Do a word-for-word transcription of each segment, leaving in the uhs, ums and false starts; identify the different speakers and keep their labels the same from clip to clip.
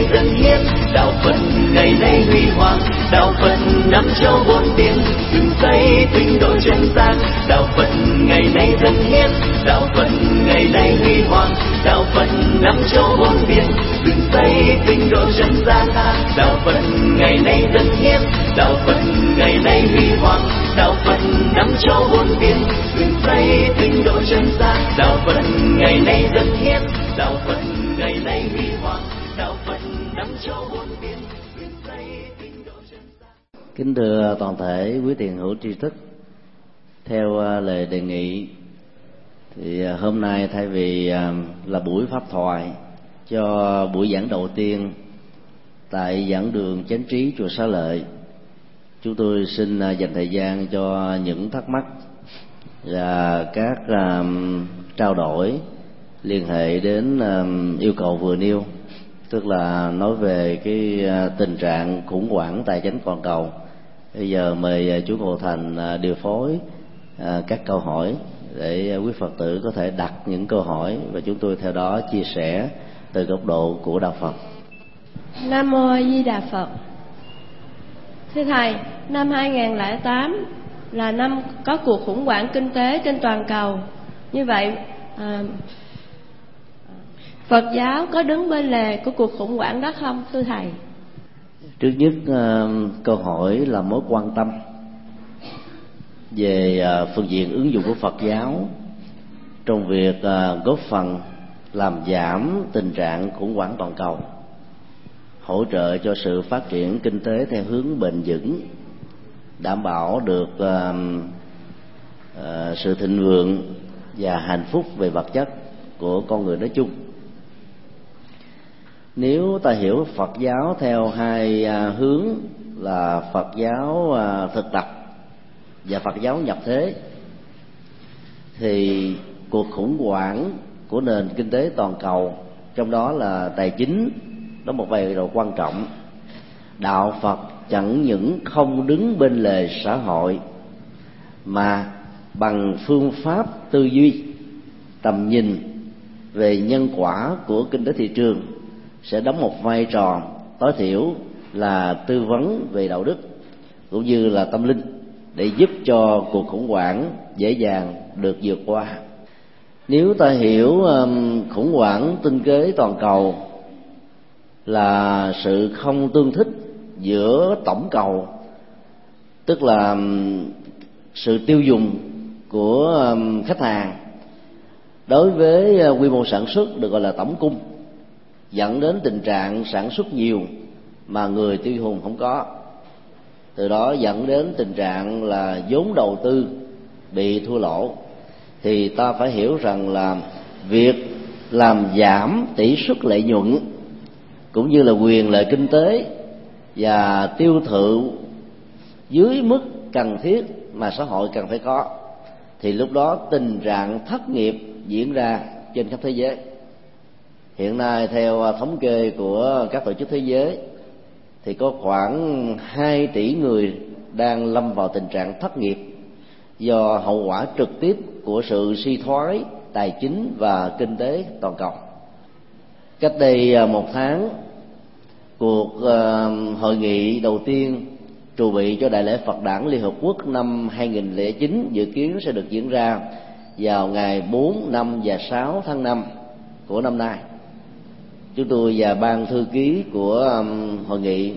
Speaker 1: dâng hiến. Đạo Phật ngày nay huy hoàng, đạo Phật năm châu bốn biển, dựng xây tinh độ chân gian. Đạo Phật ngày nay dâng hiến, đạo Phật ngày nay huy hoàng, đạo Phật năm châu bốn biển, dựng xây tinh độ chân gian. Đạo Phật ngày nay dâng hiến, đạo Phật ngày nay huy hoàng, đạo Phật năm châu bốn biển, dựng xây tinh độ chân gian. Đạo Phật ngày nay dâng hiến, đạo Phật ngày nay huy hoàng, đạo Phật năm châu bốn biển, dựng xây tinh độ chân gian.
Speaker 2: Kính thưa toàn thể quý thiền hữu tri thức, theo lời đề nghị thì hôm nay thay vì là buổi pháp thoại cho buổi giảng đầu tiên tại giảng đường Chánh Trí chùa Xá Lợi, chúng tôi xin dành thời gian cho những thắc mắc và các um, trao đổi liên hệ đến um, yêu cầu vừa nêu, tức là nói về cái uh, tình trạng khủng hoảng tài chính toàn cầu. Bây giờ mời uh, chú Ngô Thành uh, điều phối uh, các câu hỏi để uh, quý Phật tử có thể đặt những câu hỏi và chúng tôi theo đó chia sẻ từ góc độ của đạo Phật.
Speaker 3: Nam Mô A Di Đà Phật. Thưa Thầy, năm hai nghìn không trăm lẻ tám là năm có cuộc khủng hoảng kinh tế trên toàn cầu. Như vậy, à, Phật giáo có đứng bên lề của cuộc khủng hoảng đó không, thưa Thầy?
Speaker 2: Trước nhất, uh, câu hỏi là mối quan tâm về uh, phương diện ứng dụng của Phật giáo trong việc uh, góp phần làm giảm tình trạng khủng hoảng toàn cầu, hỗ trợ cho sự phát triển kinh tế theo hướng bền vững, đảm bảo được uh, uh, sự thịnh vượng và hạnh phúc về vật chất của con người nói chung. Nếu ta hiểu Phật giáo theo hai uh, hướng là Phật giáo uh, thực tập và Phật giáo nhập thế, thì cuộc khủng hoảng của nền kinh tế toàn cầu, trong đó là tài chính, đó một vai trò quan trọng. Đạo Phật chẳng những không đứng bên lề xã hội, mà bằng phương pháp tư duy, tầm nhìn về nhân quả của kinh tế thị trường sẽ đóng một vai trò tối thiểu là tư vấn về đạo đức cũng như là tâm linh, để giúp cho cuộc khủng hoảng dễ dàng được vượt qua. Nếu ta hiểu um, khủng hoảng kinh tế toàn cầu là sự không tương thích giữa tổng cầu, tức là um, sự tiêu dùng của um, khách hàng đối với uh, quy mô sản xuất được gọi là tổng cung, dẫn đến tình trạng sản xuất nhiều mà người tiêu dùng không có, từ đó dẫn đến tình trạng là vốn đầu tư bị thua lỗ, thì ta phải hiểu rằng là việc làm giảm tỷ suất lợi nhuận cũng như là quyền lợi kinh tế và tiêu thụ dưới mức cần thiết mà xã hội cần phải có, thì lúc đó tình trạng thất nghiệp diễn ra trên khắp thế giới. Hiện nay theo thống kê của các tổ chức thế giới thì có khoảng hai tỷ người đang lâm vào tình trạng thất nghiệp do hậu quả trực tiếp của sự suy thoái tài chính và kinh tế toàn cầu. Cách đây một tháng, cuộc uh, hội nghị đầu tiên trù bị cho Đại lễ Phật Đản Liên Hợp Quốc năm hai nghìn không trăm lẻ chín dự kiến sẽ được diễn ra vào ngày bốn, năm và sáu tháng năm của năm nay. Chúng tôi và ban thư ký của um, hội nghị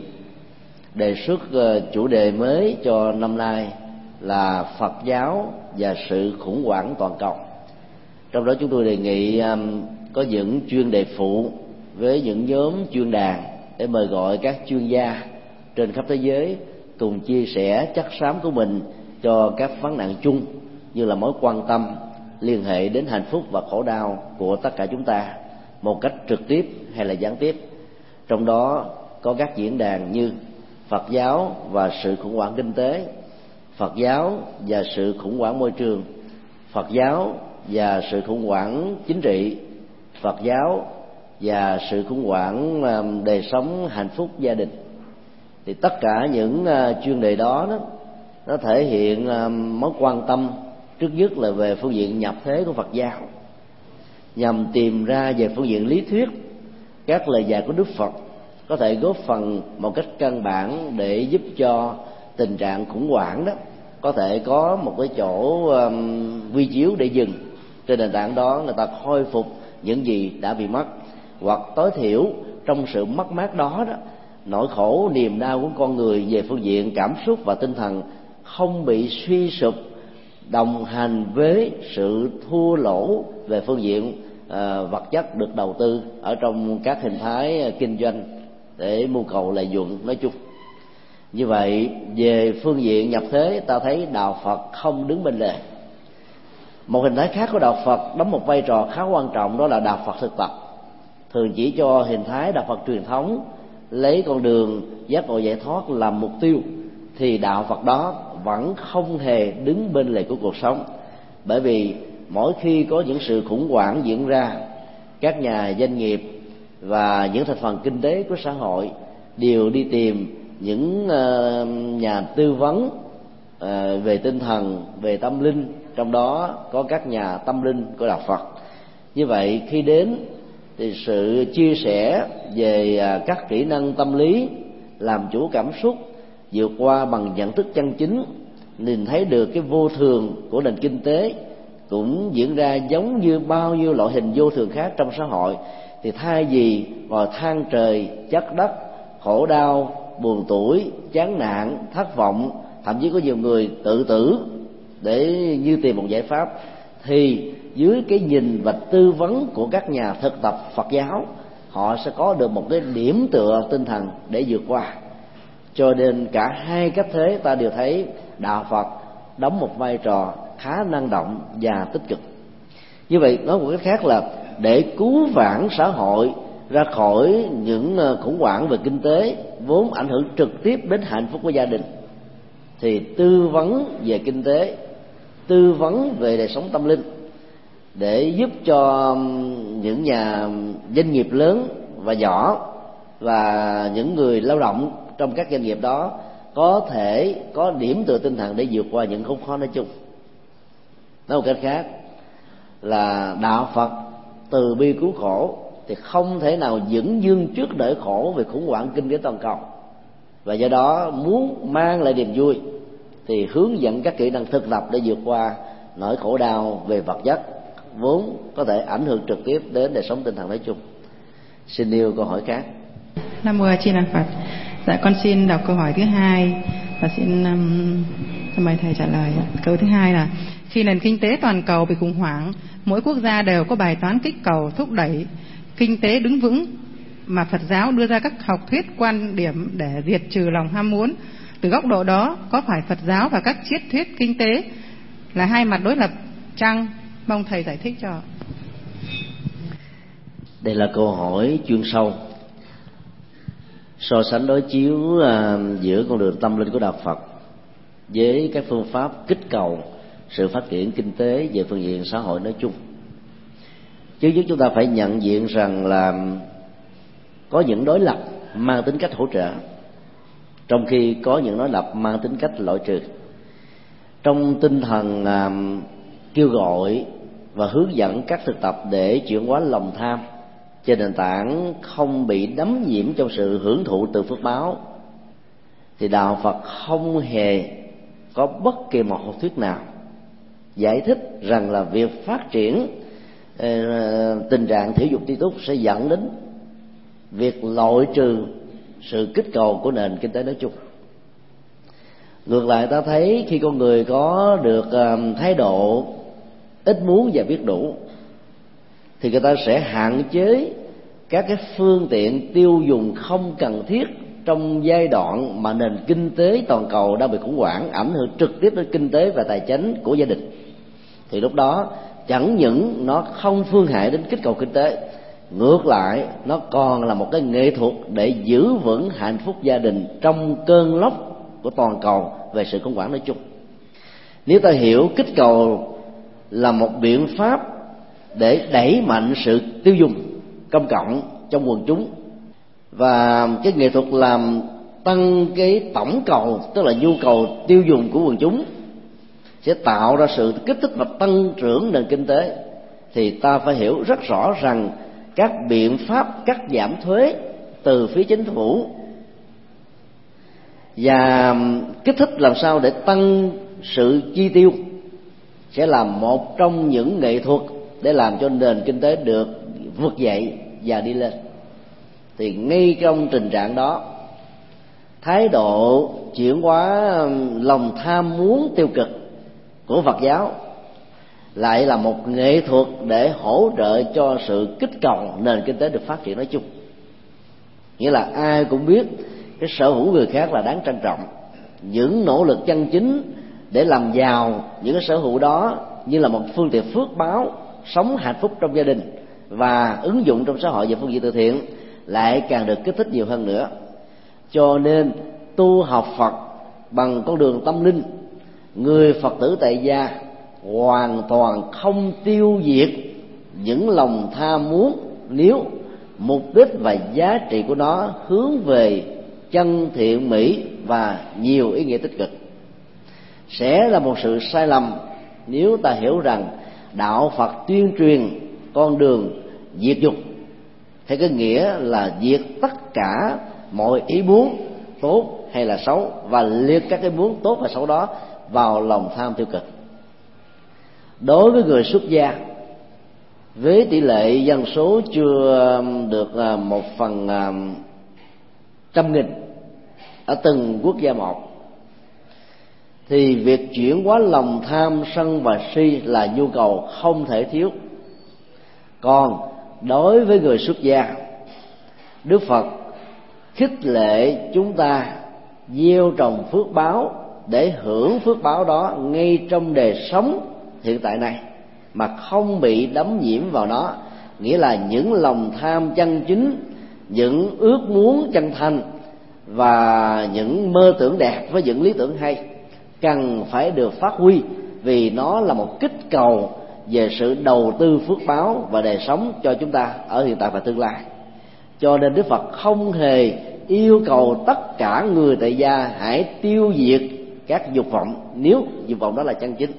Speaker 2: đề xuất uh, chủ đề mới cho năm nay là Phật giáo và sự khủng hoảng toàn cầu. Trong đó chúng tôi đề nghị um, có những chuyên đề phụ với những nhóm chuyên đàn để mời gọi các chuyên gia trên khắp thế giới cùng chia sẻ chất xám của mình cho các vấn nạn chung, như là mối quan tâm liên hệ đến hạnh phúc và khổ đau của tất cả chúng ta một cách trực tiếp hay là gián tiếp. Trong đó có các diễn đàn như Phật giáo và sự khủng hoảng kinh tế, Phật giáo và sự khủng hoảng môi trường, Phật giáo và sự khủng hoảng chính trị, Phật giáo và sự khủng hoảng đời sống hạnh phúc gia đình. Thì tất cả những chuyên đề đó, đó nó thể hiện mối quan tâm trước nhất là về phương diện nhập thế của Phật giáo, nhằm tìm ra về phương diện lý thuyết các lời dạy của Đức Phật có thể góp phần một cách căn bản để giúp cho tình trạng khủng hoảng đó có thể có một cái chỗ um, quy chiếu để dừng. Trên nền tảng đó người ta khôi phục những gì đã bị mất, hoặc tối thiểu trong sự mất mát đó đó, nỗi khổ niềm đau của con người về phương diện cảm xúc và tinh thần không bị suy sụp đồng hành với sự thua lỗ về phương diện uh, vật chất được đầu tư ở trong các hình thái kinh doanh để mưu cầu lợi nhuận nói chung. Như vậy về phương diện nhập thế, ta thấy đạo Phật không đứng bên lề. Một hình thái khác của đạo Phật đóng một vai trò khá quan trọng, đó là đạo Phật thực tập. Thường chỉ cho hình thái đạo Phật truyền thống lấy con đường giác ngộ giải thoát làm mục tiêu, thì đạo Phật đó vẫn không hề đứng bên lề của cuộc sống. Bởi vì mỗi khi có những sự khủng hoảng diễn ra, các nhà doanh nghiệp và những thành phần kinh tế của xã hội đều đi tìm những nhà tư vấn về tinh thần, về tâm linh, trong đó có các nhà tâm linh của đạo Phật. Như vậy khi đến thì sự chia sẻ về các kỹ năng tâm lý, làm chủ cảm xúc, vượt qua bằng nhận thức chân chính, nhìn thấy được cái vô thường của nền kinh tế cũng diễn ra giống như bao nhiêu loại hình vô thường khác trong xã hội. Thì thay vì ngồi than trời trách đất, khổ đau, buồn tủi, chán nản, thất vọng, thậm chí có nhiều người tự tử để như tìm một giải pháp, thì dưới cái nhìn và tư vấn của các nhà thực tập Phật giáo, họ sẽ có được một cái điểm tựa tinh thần để vượt qua. Cho nên cả hai cách thế ta đều thấy đạo Phật đóng một vai trò khá năng động và tích cực. Như vậy nói một cách khác là để cứu vãn xã hội ra khỏi những khủng hoảng về kinh tế vốn ảnh hưởng trực tiếp đến hạnh phúc của gia đình, thì tư vấn về kinh tế, tư vấn về đời sống tâm linh để giúp cho những nhà doanh nghiệp lớn và nhỏ và những người lao động trong các doanh nghiệp đó có thể có điểm tựa tinh thần để vượt qua những khốn khó nói chung. Nói một cách khác là đạo Phật từ bi cứu khổ thì không thể nào vững dương trước nỗi khổ về khủng hoảng kinh tế toàn cầu, và do đó muốn mang lại niềm vui thì hướng dẫn các kỹ năng thực tập để vượt qua nỗi khổ đau về vật chất vốn có thể ảnh hưởng trực tiếp đến đời sống tinh thần nói chung. Xin nêu câu hỏi khác.
Speaker 4: Nam mô A Di Đà Phật. Dạ, con xin đọc câu hỏi thứ hai và xin um, mời thầy trả lời. Câu thứ hai là khi nền kinh tế toàn cầu bị khủng hoảng, mỗi quốc gia đều có bài toán kích cầu thúc đẩy kinh tế đứng vững, mà Phật giáo đưa ra các học thuyết quan điểm để diệt trừ lòng ham muốn. Từ góc độ đó, có phải Phật giáo và các triết thuyết kinh tế là hai mặt đối lập chăng? Mong thầy giải thích cho.
Speaker 2: Đây là câu hỏi chuyên sâu, so sánh đối chiếu uh, giữa con đường tâm linh của đạo Phật với các phương pháp kích cầu sự phát triển kinh tế về phương diện xã hội nói chung. Trước nhất chúng ta phải nhận diện rằng là có những đối lập mang tính cách hỗ trợ, trong khi có những đối lập mang tính cách loại trừ. Trong tinh thần uh, kêu gọi và hướng dẫn các thực tập để chuyển hóa lòng tham trên nền tảng không bị đắm nhiễm trong sự hưởng thụ từ phước báo, thì đạo Phật không hề có bất kỳ một học thuyết nào giải thích rằng là việc phát triển uh, tình trạng thiểu dục ti túc sẽ dẫn đến việc loại trừ sự kích cầu của nền kinh tế nói chung. Ngược lại, ta thấy khi con người có được uh, thái độ ít muốn và biết đủ, thì người ta sẽ hạn chế các cái phương tiện tiêu dùng không cần thiết trong giai đoạn mà nền kinh tế toàn cầu đang bị khủng hoảng, ảnh hưởng trực tiếp đến kinh tế và tài chính của gia đình. Thì lúc đó chẳng những nó không phương hại đến kích cầu kinh tế, ngược lại nó còn là một cái nghệ thuật để giữ vững hạnh phúc gia đình trong cơn lốc của toàn cầu về sự khủng hoảng nói chung. Nếu ta hiểu kích cầu là một biện pháp để đẩy mạnh sự tiêu dùng công cộng trong quần chúng, và cái nghệ thuật làm tăng cái tổng cầu, tức là nhu cầu tiêu dùng của quần chúng, sẽ tạo ra sự kích thích và tăng trưởng nền kinh tế, thì ta phải hiểu rất rõ rằng các biện pháp cắt giảm thuế từ phía chính phủ và kích thích làm sao để tăng sự chi tiêu sẽ là một trong những nghệ thuật để làm cho nền kinh tế được vượt dậy và đi lên. Thì ngay trong tình trạng đó, thái độ chuyển hóa lòng tham muốn tiêu cực của Phật giáo lại là một nghệ thuật để hỗ trợ cho sự kích cầu nền kinh tế được phát triển nói chung. Nghĩa là ai cũng biết cái sở hữu người khác là đáng trân trọng. Những nỗ lực chân chính để làm giàu những cái sở hữu đó như là một phương tiện phước báo, sống hạnh phúc trong gia đình và ứng dụng trong xã hội về phương diện từ thiện lại càng được kích thích nhiều hơn nữa. Cho nên tu học Phật bằng con đường tâm linh, người Phật tử tại gia hoàn toàn không tiêu diệt những lòng tham muốn nếu mục đích và giá trị của nó hướng về chân thiện mỹ và nhiều ý nghĩa tích cực. Sẽ là một sự sai lầm nếu ta hiểu rằng đạo Phật tuyên truyền con đường diệt dục theo cái nghĩa là diệt tất cả mọi ý muốn tốt hay là xấu và liệt các cái muốn tốt và xấu đó vào lòng tham tiêu cực. Đối với người xuất gia, với tỷ lệ dân số chưa được một phần trăm nghìn ở từng quốc gia một, thì việc chuyển hóa lòng tham sân và si là nhu cầu không thể thiếu. Còn đối với người xuất gia, Đức Phật khích lệ chúng ta gieo trồng phước báo để hưởng phước báo đó ngay trong đời sống hiện tại này mà không bị đắm nhiễm vào nó. Nghĩa là những lòng tham chân chính, những ước muốn chân thành và những mơ tưởng đẹp với những lý tưởng hay cần phải được phát huy, vì nó là một kích cầu về sự đầu tư phước báo và đời sống cho chúng ta ở hiện tại và tương lai. Cho nên Đức Phật không hề yêu cầu tất cả người tại gia hãy tiêu diệt các dục vọng nếu dục vọng đó là chân chính.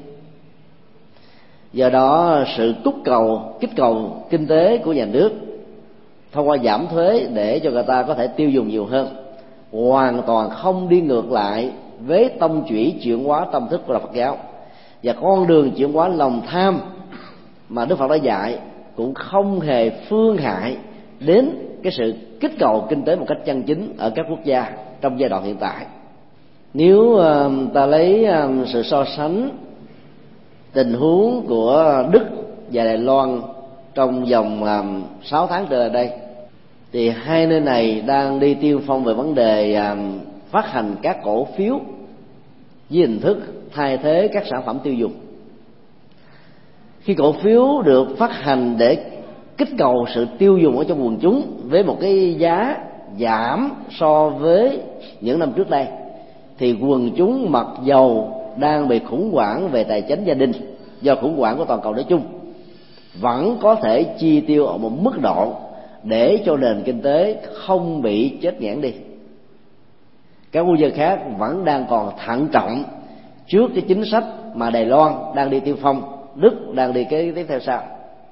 Speaker 2: Do đó sự cúc cầu, kích cầu kinh tế của nhà nước thông qua giảm thuế để cho người ta có thể tiêu dùng nhiều hơn hoàn toàn không đi ngược lại với tông chỉ chuyển hóa tâm thức của Phật giáo. Và con đường chuyển hóa lòng tham mà Đức Phật đã dạy cũng không hề phương hại đến cái sự kích cầu kinh tế một cách chân chính ở các quốc gia trong giai đoạn hiện tại. Nếu ta lấy sự so sánh tình huống của Đức và Đài Loan trong vòng sáu tháng trở lại đây, thì hai nơi này đang đi tiên phong về vấn đề phát hành các cổ phiếu với hình thức thay thế các sản phẩm tiêu dùng. Khi cổ phiếu được phát hành để kích cầu sự tiêu dùng ở trong quần chúng với một cái giá giảm so với những năm trước đây, thì quần chúng mặc dầu đang bị khủng hoảng về tài chính gia đình do khủng hoảng của toàn cầu nói chung, vẫn có thể chi tiêu ở một mức độ để cho nền kinh tế không bị chết nghẽn đi. Các quốc gia khác vẫn đang còn thận trọng trước cái chính sách mà Đài Loan đang đi tiên phong, Đức đang đi cái tiếp theo sau.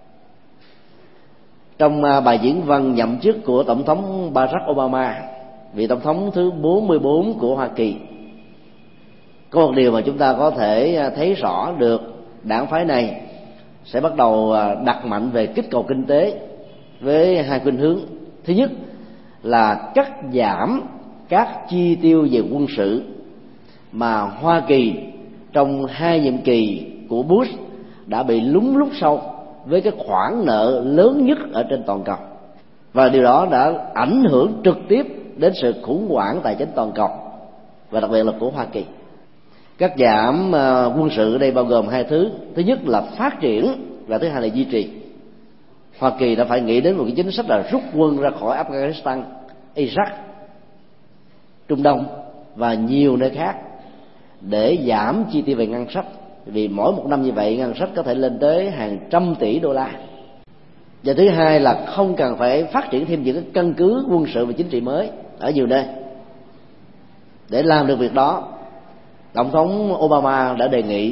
Speaker 2: Trong bài diễn văn nhậm chức của Tổng thống Barack Obama, vị Tổng thống thứ bốn mươi bốn của Hoa Kỳ, có một điều mà chúng ta có thể thấy rõ được đảng phái này sẽ bắt đầu đặt mạnh về kích cầu kinh tế với hai khuynh hướng. Thứ nhất là cắt giảm các chi tiêu về quân sự mà Hoa Kỳ trong hai nhiệm kỳ của Bush đã bị lún lút sâu với cái khoản nợ lớn nhất ở trên toàn cầu, và điều đó đã ảnh hưởng trực tiếp đến sự khủng hoảng tài chính toàn cầu và đặc biệt là của Hoa Kỳ. Cắt giảm quân sự ở đây bao gồm hai thứ. Thứ nhất là phát triển và thứ hai là duy trì. Hoa Kỳ đã phải nghĩ đến một cái chính sách là rút quân ra khỏi Afghanistan, Iraq, Trung Đông và nhiều nơi khác để giảm chi tiêu về ngân sách, vì mỗi một năm như vậy ngân sách có thể lên tới hàng trăm tỷ đô la. Và thứ hai là không cần phải phát triển thêm những cái căn cứ quân sự và chính trị mới ở nhiều nơi. Để làm được việc đó, Tổng thống Obama đã đề nghị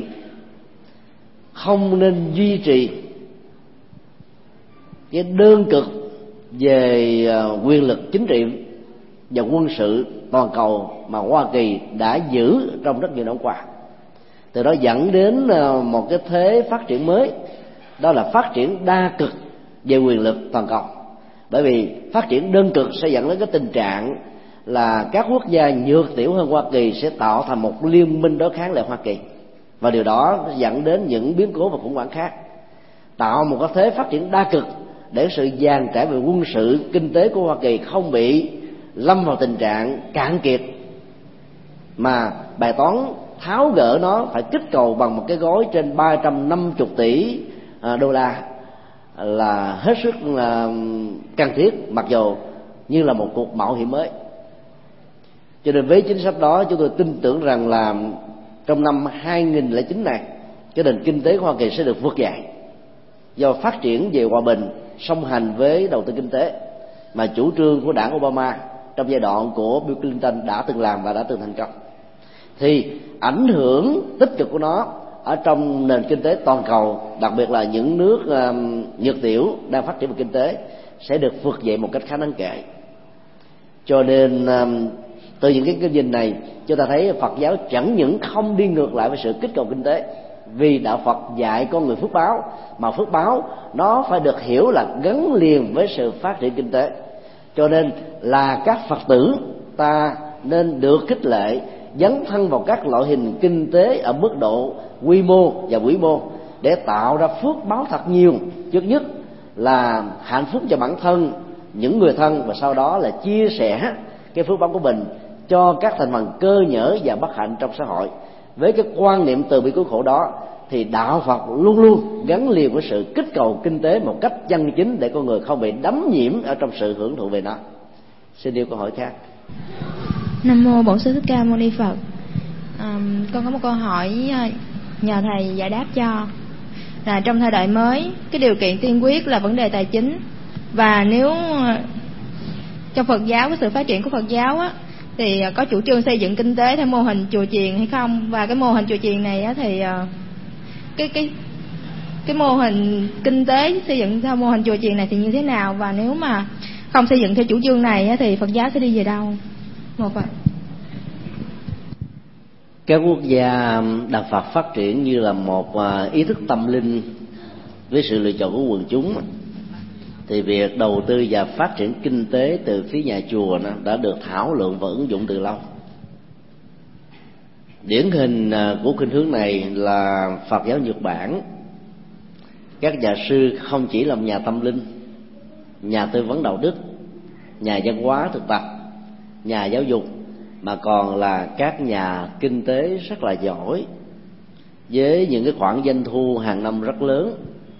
Speaker 2: không nên duy trì cái đơn cực về quyền lực chính trị và quân sự toàn cầu mà Hoa Kỳ đã giữ trong rất nhiều năm qua. Từ đó dẫn đến một cái thế phát triển mới, đó là phát triển đa cực về quyền lực toàn cầu. Bởi vì phát triển đơn cực sẽ dẫn đến cái tình trạng là các quốc gia nhược tiểu hơn Hoa Kỳ sẽ tạo thành một liên minh đối kháng lại Hoa Kỳ, và điều đó dẫn đến những biến cố và khủng hoảng khác, tạo một cái thế phát triển đa cực để sự dàn trải về quân sự kinh tế của Hoa Kỳ không bị lâm vào tình trạng cạn kiệt, mà bài toán tháo gỡ nó phải kích cầu bằng một cái gói trên ba trăm năm mươi tỷ đô la là hết sức là cần thiết, mặc dù như là một cuộc mạo hiểm mới. Cho nên với chính sách đó, chúng tôi tin tưởng rằng là trong năm hai nghìn không trăm lẻ chín này, cái nền kinh tế của Hoa Kỳ sẽ được vượt dậy do phát triển về hòa bình song hành với đầu tư kinh tế mà chủ trương của đảng Obama trong giai đoạn của Bill Clinton đã từng làm và đã từng thành công. Thì ảnh hưởng tích cực của nó ở trong nền kinh tế toàn cầu, đặc biệt là những nước um, nhược tiểu đang phát triển về kinh tế, sẽ được vượt dậy một cách khá đáng kể. Cho nên um, từ những cái kinh nhìn này, chúng ta thấy Phật giáo chẳng những không đi ngược lại với sự kích cầu kinh tế, vì đạo Phật dạy con người phước báo, mà phước báo nó phải được hiểu là gắn liền với sự phát triển kinh tế. Cho nên là các Phật tử ta nên được khích lệ dấn thân vào các loại hình kinh tế ở mức độ quy mô và vĩ mô để tạo ra phước báo thật nhiều. Trước nhất là hạnh phúc cho bản thân, những người thân, và sau đó là chia sẻ cái phước báo của mình cho các thành phần cơ nhỡ và bất hạnh trong xã hội. Với cái quan niệm từ bi cứu khổ đó thì đạo Phật luôn luôn gắn liền với sự kích cầu kinh tế một cách chân chính để con người không bị đắm nhiễm ở trong sự hưởng thụ về nó. Xin yêu câu hỏi khác.
Speaker 5: Nam mô Bổn Sư Thích Ca Mâu Ni Phật. À, con có một câu hỏi nhờ thầy giải đáp cho. Là trong thời đại mới, cái điều kiện tiên quyết là vấn đề tài chính, và nếu trong Phật giáo, cái sự phát triển của Phật giáo á, thì có chủ trương xây dựng kinh tế theo mô hình chùa chiền hay không? Và cái mô hình chùa chiền này á, thì cái cái cái mô hình kinh tế xây dựng theo mô hình chùa chiền này thì như thế nào? Và nếu mà không xây dựng theo chủ trương này á, thì Phật giáo sẽ đi về đâu? Một vậy.
Speaker 2: Các quốc gia đạo Phật phát triển như là một ý thức tâm linh với sự lựa chọn của quần chúng, thì việc đầu tư và phát triển kinh tế từ phía nhà chùa nó đã được thảo luận và ứng dụng từ lâu. Điển hình của khuynh hướng này là Phật giáo Nhật Bản. Các nhà sư không chỉ là nhà tâm linh, nhà tư vấn đạo đức, nhà văn hóa thực tập, nhà giáo dục, mà còn là các nhà kinh tế rất là giỏi, với những cái khoản doanh thu hàng năm rất lớn,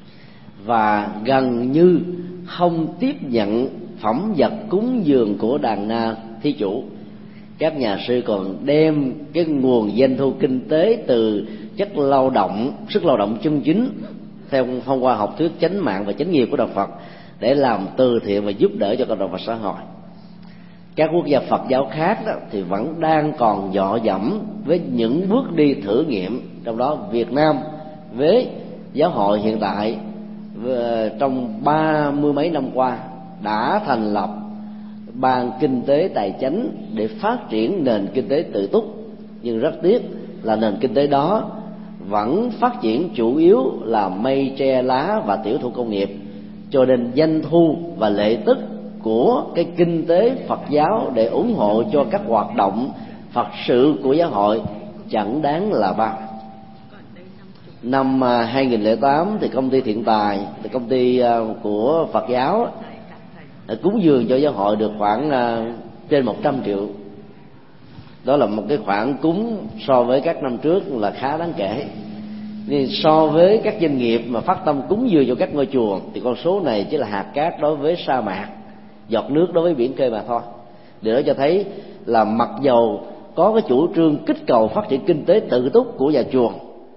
Speaker 2: và gần như không tiếp nhận phẩm vật cúng dường của đàn na thí chủ. Các nhà sư còn đem cái nguồn doanh thu kinh tế từ chất lao động, sức lao động chân chính theo thông qua học thuyết chánh mạng và chánh nghiệp của đạo Phật để làm từ thiện và giúp đỡ cho cộng đồng và xã hội. Các quốc gia Phật giáo khác đó thì vẫn đang còn dọ dẫm với những bước đi thử nghiệm, trong đó Việt Nam với giáo hội hiện tại trong ba mươi mấy năm qua đã thành lập ban kinh tế tài chánh để phát triển nền kinh tế tự túc, nhưng rất tiếc là nền kinh tế đó vẫn phát triển chủ yếu là mây tre lá và tiểu thủ công nghiệp, cho nên doanh thu và lợi tức của cái kinh tế Phật giáo để ủng hộ cho các hoạt động Phật sự của giáo hội chẳng đáng là bao. Năm hai nghìn không trăm lẻ tám thì công ty Thiện Tài, thì công ty của Phật giáo, cúng dường cho giáo hội được khoảng trên một trăm triệu. Đó là một cái khoản cúng so với các năm trước là khá đáng kể. Nhưng so với các doanh nghiệp mà phát tâm cúng dường cho các ngôi chùa thì con số này chỉ là hạt cát đối với sa mạc, giọt nước đối với biển khơi mà thôi. Điều đó cho thấy là mặc dầu có cái chủ trương kích cầu phát triển kinh tế tự túc của nhà chùa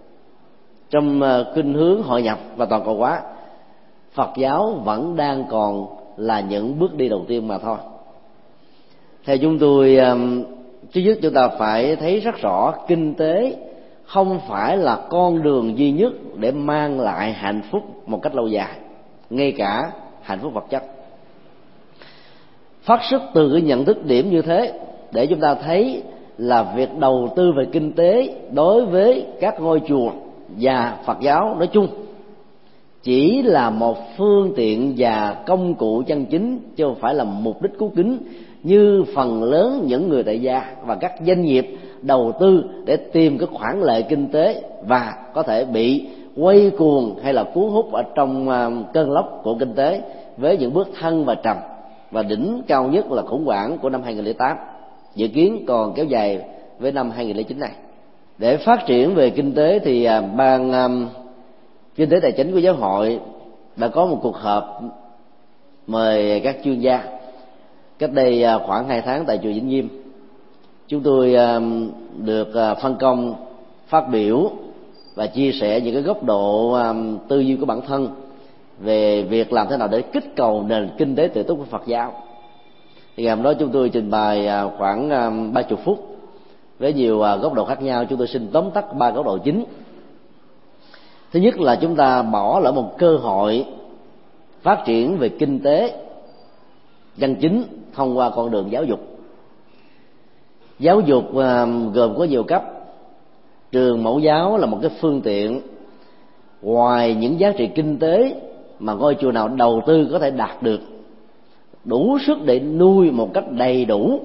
Speaker 2: trong khuynh hướng hội nhập và toàn cầu hóa, Phật giáo vẫn đang còn là những bước đi đầu tiên mà thôi. Theo chúng tôi, thứ nhất chúng ta phải thấy rất rõ kinh tế không phải là con đường duy nhất để mang lại hạnh phúc một cách lâu dài, ngay cả hạnh phúc vật chất. phát xuất từ cái nhận thức điểm như thế để chúng ta thấy là việc đầu tư về kinh tế đối với các ngôi chùa và Phật giáo nói chung chỉ là một phương tiện và công cụ chân chính, chứ không phải là mục đích cứu kính như phần lớn những người tại gia và các doanh nghiệp đầu tư để tìm cái khoản lợi kinh tế và có thể bị quay cuồng hay là cuốn hút ở trong cơn lốc của kinh tế với những bước thăng và trầm, và đỉnh cao nhất là khủng hoảng của năm hai nghìn lẻ tám, dự kiến còn kéo dài với năm hai nghìn lẻ chín này. Để phát triển về kinh tế thì ban kinh tế tài chính của giáo hội đã có một cuộc họp mời các chuyên gia cách đây khoảng hai tháng tại chùa Vĩnh Nghiêm. Chúng tôi được phân công phát biểu và chia sẻ những cái góc độ tư duy của bản thân về việc làm thế nào để kích cầu nền kinh tế tự túc của Phật giáo. Thì ngày hôm đó chúng tôi trình bày khoảng ba mươi phút với nhiều góc độ khác nhau. Chúng tôi xin tóm tắt ba góc độ chính. Thứ nhất là chúng ta bỏ lỡ một cơ hội phát triển về kinh tế chân chính thông qua con đường giáo dục. Giáo dục gồm có nhiều cấp. Trường mẫu giáo là một cái phương tiện, ngoài những giá trị kinh tế mà ngôi chùa nào đầu tư có thể đạt được, đủ sức để nuôi một cách đầy đủ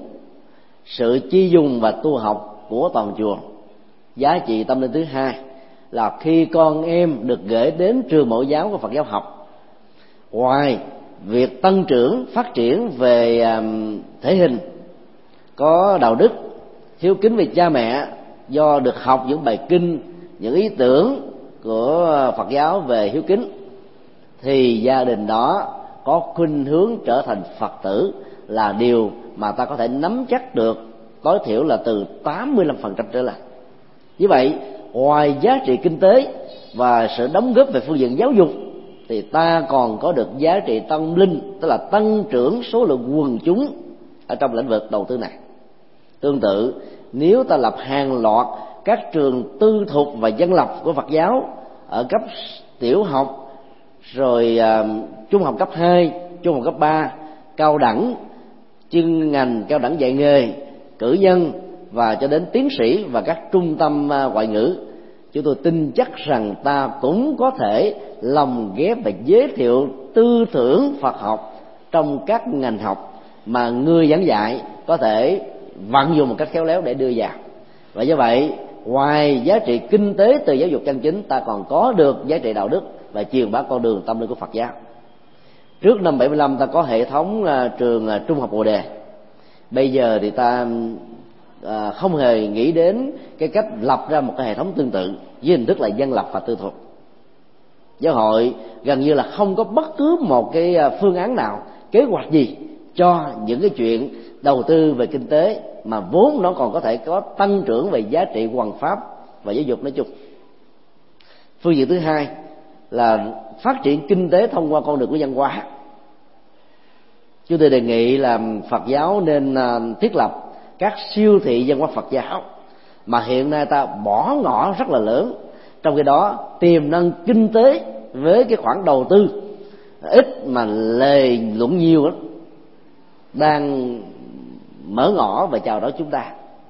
Speaker 2: sự chi dùng và tu học của toàn chùa. Giá trị tâm linh thứ hai là khi con em được gửi đến trường mẫu giáo của Phật giáo học, ngoài việc tăng trưởng phát triển về thể hình, có đạo đức, hiếu kính về cha mẹ do được học những bài kinh, những ý tưởng của Phật giáo về hiếu kính, thì gia đình đó có khuynh hướng trở thành Phật tử là điều mà ta có thể nắm chắc được tối thiểu là từ tám mươi lăm phần trăm trở lên. Như vậy, ngoài giá trị kinh tế và sự đóng góp về phương diện giáo dục thì ta còn có được giá trị tâm linh, tức là tăng trưởng số lượng quần chúng ở trong lĩnh vực đầu tư này. Tương tự, nếu ta lập hàng loạt các trường tư thục và dân lập của Phật giáo ở cấp tiểu học, rồi uh, trung học cấp hai, trung học cấp ba, cao đẳng, chuyên ngành cao đẳng dạy nghề, cử nhân và cho đến tiến sĩ và các trung tâm uh, ngoại ngữ, chúng tôi tin chắc rằng ta cũng có thể lồng ghép và giới thiệu tư tưởng Phật học trong các ngành học mà người giảng dạy có thể vận dụng một cách khéo léo để đưa vào. Và do vậy, ngoài giá trị kinh tế từ giáo dục chân chính, ta còn có được giá trị đạo đức và truyền bá con đường tâm linh của Phật giáo. Trước năm bảy mươi lăm ta có hệ thống uh, trường uh, trung học Bồ Đề. Bây giờ thì ta uh, không hề nghĩ đến cái cách lập ra một cái hệ thống tương tự với hình thức là dân lập và tư thục. Giáo hội gần như là không có bất cứ một cái phương án nào, kế hoạch gì cho những cái chuyện đầu tư về kinh tế mà vốn nó còn có thể có tăng trưởng về giá trị hoằng pháp và giáo dục nói chung. Phương diện thứ hai là phát triển kinh tế thông qua con đường của văn hóa. Chúng tôi đề nghị là Phật giáo nên thiết lập các siêu thị văn hóa Phật giáo mà hiện nay ta bỏ ngỏ rất là lớn, trong khi đó tiềm năng kinh tế với cái khoản đầu tư ít mà lợi nhuận nhiều lắm đang mở ngõ và chào đón chúng ta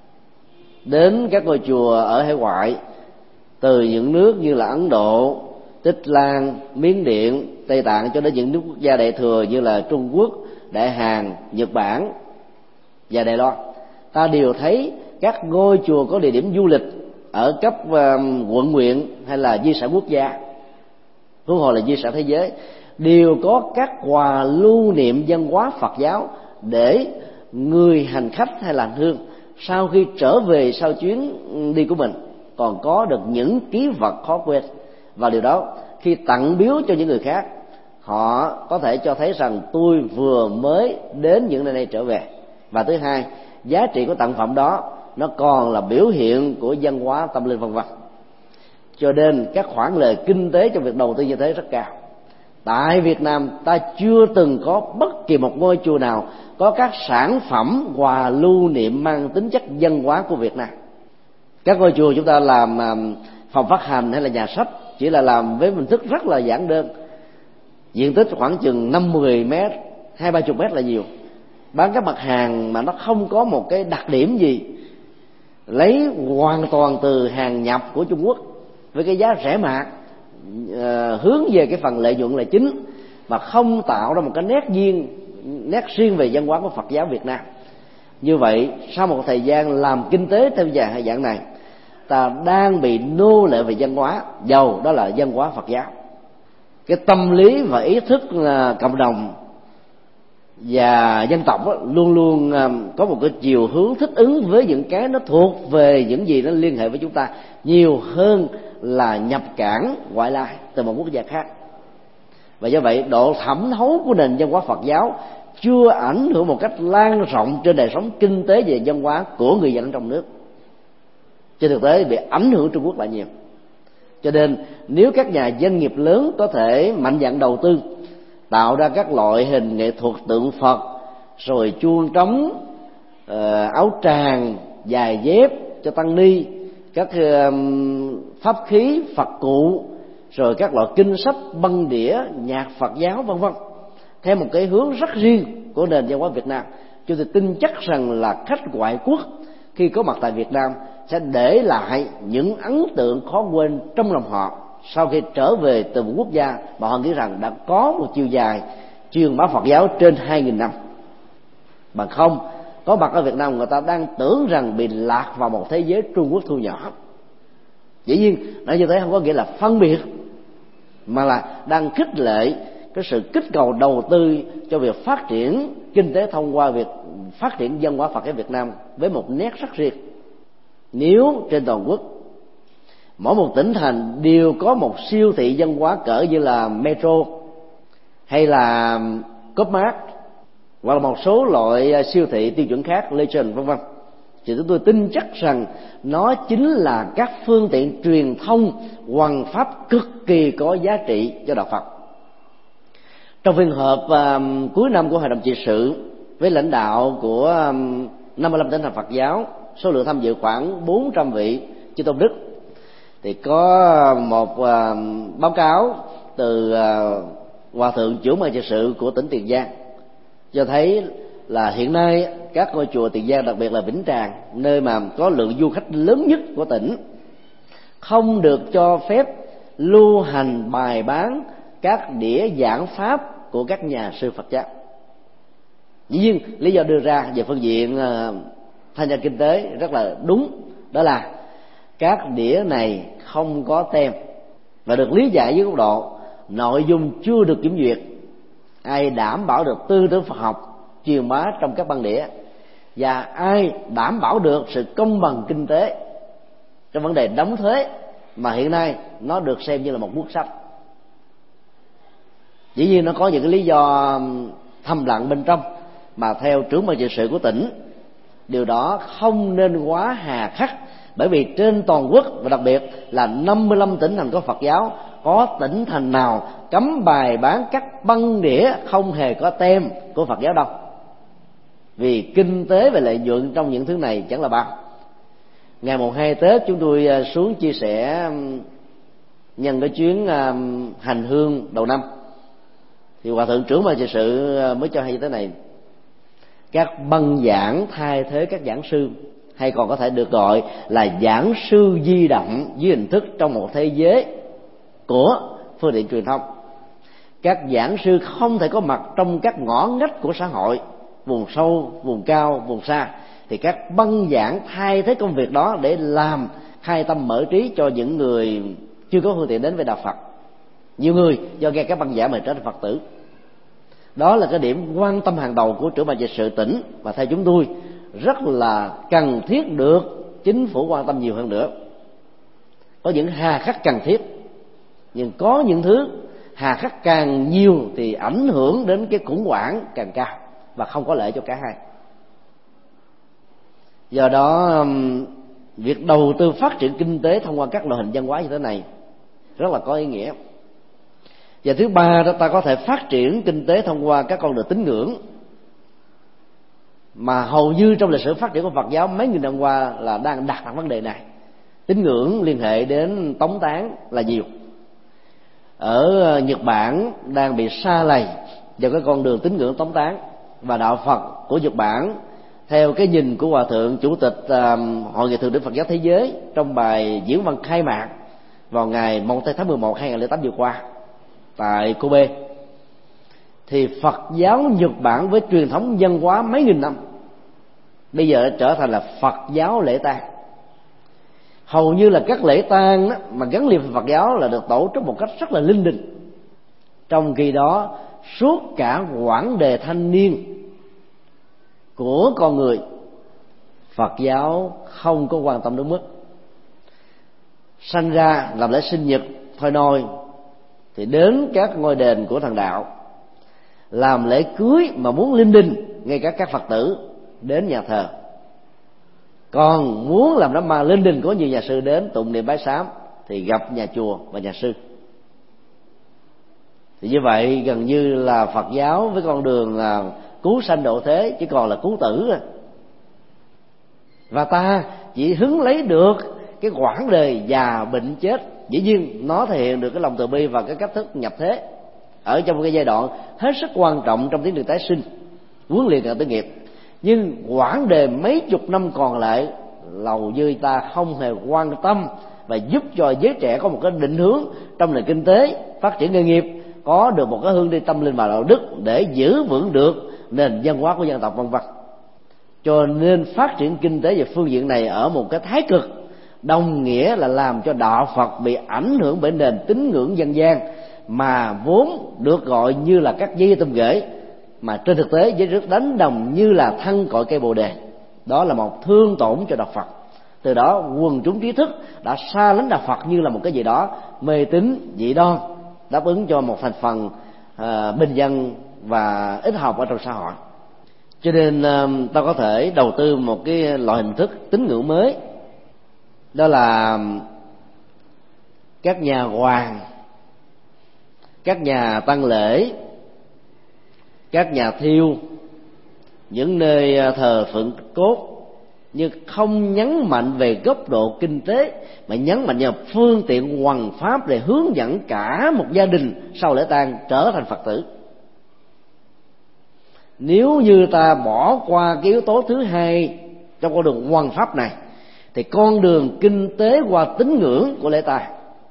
Speaker 2: đến các ngôi chùa ở hải ngoại, từ những nước như là Ấn Độ, Tích Lan, Miến Điện, Tây Tạng cho đến những nước quốc gia đại thừa như là Trung Quốc, Đại Hàn, Nhật Bản và Đài Loan. Ta đều thấy các ngôi chùa có địa điểm du lịch ở cấp uh, quận huyện hay là di sản quốc gia, huống hồ là di sản thế giới, đều có các quà lưu niệm văn hóa Phật giáo để người hành khách hay là hành hương sau khi trở về sau chuyến đi của mình còn có được những ký vật khó quên. Và điều đó khi tặng biếu cho những người khác, họ có thể cho thấy rằng tôi vừa mới đến những nơi này trở về. Và thứ hai, giá trị của tặng phẩm đó nó còn là biểu hiện của văn hóa tâm linh vân vân. Cho nên các khoản lời kinh tế trong việc đầu tư như thế rất cao. Tại Việt Nam ta chưa từng có bất kỳ một ngôi chùa nào có các sản phẩm quà lưu niệm mang tính chất văn hóa của Việt Nam. Các ngôi chùa chúng ta làm phòng phát hành hay là nhà sách chỉ là làm với hình thức rất là giản đơn, diện tích khoảng chừng năm mươi mét, hai ba chục mét là nhiều, bán các mặt hàng mà nó không có một cái đặc điểm gì, lấy hoàn toàn từ hàng nhập của Trung Quốc với cái giá rẻ mạt, uh, hướng về cái phần lợi nhuận là chính, mà không tạo ra một cái nét riêng nét riêng về văn hóa của Phật giáo Việt Nam. Như vậy sau một thời gian làm kinh tế theo dạng dạng này, ta đang bị nô lệ về văn hóa, dầu đó là văn hóa Phật giáo. Cái tâm lý và ý thức cộng đồng và dân tộc đó, luôn luôn có một cái chiều hướng thích ứng với những cái nó thuộc về những gì nó liên hệ với chúng ta, nhiều hơn là nhập cảng ngoại lai từ một quốc gia khác. Và do vậy độ thẩm thấu của nền văn hóa Phật giáo chưa ảnh hưởng một cách lan rộng trên đời sống kinh tế và văn hóa của người dân trong nước. Trên thực tế bị ảnh hưởng Trung Quốc là nhiều. Cho nên nếu các nhà doanh nghiệp lớn có thể mạnh dạn đầu tư, tạo ra các loại hình nghệ thuật tượng Phật, rồi chuông trống, áo tràng, giày dép cho tăng ni, các pháp khí Phật cụ, rồi các loại kinh sách, băng đĩa, nhạc Phật giáo vân vân, theo một cái hướng rất riêng của nền văn hóa Việt Nam, chúng tôi tin chắc rằng là khách ngoại quốc khi có mặt tại Việt Nam sẽ để lại những ấn tượng khó quên trong lòng họ sau khi trở về từ một quốc gia mà họ nghĩ rằng đã có một chiều dài truyền bá Phật giáo trên hai nghìn năm. Bằng không, có mặt ở Việt Nam người ta đang tưởng rằng bị lạc vào một thế giới Trung Quốc thu nhỏ. Dĩ nhiên, nói như thế không có nghĩa là phân biệt, mà là đang khích lệ cái sự kích cầu đầu tư cho việc phát triển kinh tế thông qua việc phát triển văn hóa Phật giáo Việt Nam với một nét rất riêng. Nếu trên toàn quốc mỗi một tỉnh thành đều có một siêu thị văn hóa cỡ như là Metro hay là Copmart, hoặc là một số loại siêu thị tiêu chuẩn khác, Legend vân vân, thì chúng tôi tin chắc rằng nó chính là các phương tiện truyền thông hoằng pháp cực kỳ có giá trị cho đạo Phật. Trong phiên họp uh, cuối năm của Hội đồng trị sự với lãnh đạo của um, năm mươi lăm tỉnh thành Phật giáo, số lượng tham dự khoảng bốn trăm vị chư tôn đức, thì có một uh, báo cáo từ uh, Hòa thượng trưởng ban trị sự của tỉnh Tiền Giang cho thấy là hiện nay các ngôi chùa Tiền Giang, đặc biệt là Vĩnh Tràng, nơi mà có lượng du khách lớn nhất của tỉnh, không được cho phép lưu hành bài bán các đĩa giảng pháp của các nhà sư Phật giáo. Dĩ nhiên lý do đưa ra về phương diện uh, thanh tra kinh tế rất là đúng, đó là các đĩa này không có tem và được lý giải với góc độ nội dung chưa được kiểm duyệt. Ai đảm bảo được tư tưởng Phật học truyền bá trong các băng đĩa, và ai đảm bảo được sự công bằng kinh tế trong vấn đề đóng thuế mà hiện nay nó được xem như là một quốc sách. Dĩ nhiên nó có những cái lý do thầm lặng bên trong mà theo trưởng ban trị sự của tỉnh, điều đó không nên quá hà khắc, bởi vì trên toàn quốc và đặc biệt là năm mươi lăm tỉnh thành có Phật giáo, có tỉnh thành nào cấm bài bán các băng đĩa không hề có tem của Phật giáo đâu. Vì kinh tế và lợi nhuận trong những thứ này chẳng là bao. Ngày mùng hai Tết chúng tôi xuống chia sẻ nhân cái chuyến hành hương đầu năm, thì Hòa thượng trưởng ban trị sự mới cho hay như thế này: các băng giảng thay thế các giảng sư, hay còn có thể được gọi là giảng sư di động dưới hình thức trong một thế giới của phương tiện truyền thông. Các giảng sư không thể có mặt trong các ngõ ngách của xã hội, vùng sâu, vùng cao, vùng xa, thì các băng giảng thay thế công việc đó để làm khai tâm mở trí cho những người chưa có phương tiện đến với đạo Phật. Nhiều người do nghe các băng giảng mà trở thành Phật tử. Đó là cái điểm quan tâm hàng đầu của trưởng ban trị sự tỉnh, và theo chúng tôi rất là cần thiết được chính phủ quan tâm nhiều hơn nữa. Có những hà khắc cần thiết, nhưng có những thứ hà khắc càng nhiều thì ảnh hưởng đến cái khủng hoảng càng cao và không có lợi cho cả hai. Do đó việc đầu tư phát triển kinh tế thông qua các loại hình văn hóa như thế này rất là có ý nghĩa. Và thứ ba đó, ta có thể phát triển kinh tế thông qua các con đường tín ngưỡng, mà hầu như trong lịch sử phát triển của Phật giáo mấy nghìn năm qua là đang đặt ra vấn đề này. Tín ngưỡng liên hệ đến tống táng là nhiều. Ở Nhật Bản đang bị sa lầy vào cái con đường tín ngưỡng tống táng, và đạo Phật của Nhật Bản theo cái nhìn của Hòa thượng Chủ tịch uh, Hội Nghị Thượng đỉnh Phật giáo Thế giới trong bài diễn văn khai mạc vào ngày một tháng mười một hai nghìn lẻ tám vừa qua tại Kobe, thì Phật giáo Nhật Bản với truyền thống văn hóa mấy nghìn năm bây giờ đã trở thành là Phật giáo lễ tang. Hầu như là các lễ tang mà gắn liền với Phật giáo là được tổ chức một cách rất là linh đình. Trong khi đó suốt cả quãng đời thanh niên của con người, Phật giáo không có quan tâm đến mức. Sanh ra làm lễ sinh nhật thôi nôi thì đến các ngôi đền của thần đạo, làm lễ cưới mà muốn linh đình ngay cả các Phật tử đến nhà thờ, còn muốn làm đám ma linh đình có nhiều nhà sư đến tụng niệm bái sám thì gặp nhà chùa và nhà sư. Thì như vậy gần như là Phật giáo với con đường là cứu sanh độ thế chỉ còn là cứu tử. Và ta chỉ hứng lấy được cái quãng đời già bệnh chết. Dĩ nhiên nó thể hiện được cái lòng từ bi và cái cách thức nhập thế ở trong cái giai đoạn hết sức quan trọng trong tiến trình tái sinh, huấn luyện cận tử nghiệp. Nhưng quãng đời mấy chục năm còn lại, lầu như ta không hề quan tâm và giúp cho giới trẻ có một cái định hướng trong nền kinh tế, phát triển nghề nghiệp, có được một cái hướng đi tâm linh và đạo đức để giữ vững được nền văn hóa của dân tộc vân vân. Cho nên phát triển kinh tế về phương diện này ở một cái thái cực đồng nghĩa là làm cho đạo Phật bị ảnh hưởng bởi nền tín ngưỡng dân gian mà vốn được gọi như là các dây tôm ghế, mà trên thực tế với rất đánh đồng như là thân cội cây bồ đề. Đó là một thương tổn cho đạo Phật. Từ đó quần chúng trí thức đã xa lánh đạo Phật như là một cái gì đó mê tín dị đoan, đáp ứng cho một thành phần uh, bình dân và ít học ở trong xã hội. Cho nên uh, ta có thể đầu tư một cái loại hình thức tín ngưỡng mới, đó là các nhà hoàng, các nhà tang lễ, các nhà thiêu, những nơi thờ phượng cốt, nhưng không nhấn mạnh về góc độ kinh tế mà nhấn mạnh vào phương tiện hoằng pháp để hướng dẫn cả một gia đình sau lễ tang trở thành Phật tử. Nếu như ta bỏ qua cái yếu tố thứ hai trong con đường hoằng pháp này, thì con đường kinh tế qua tín ngưỡng của lễ tang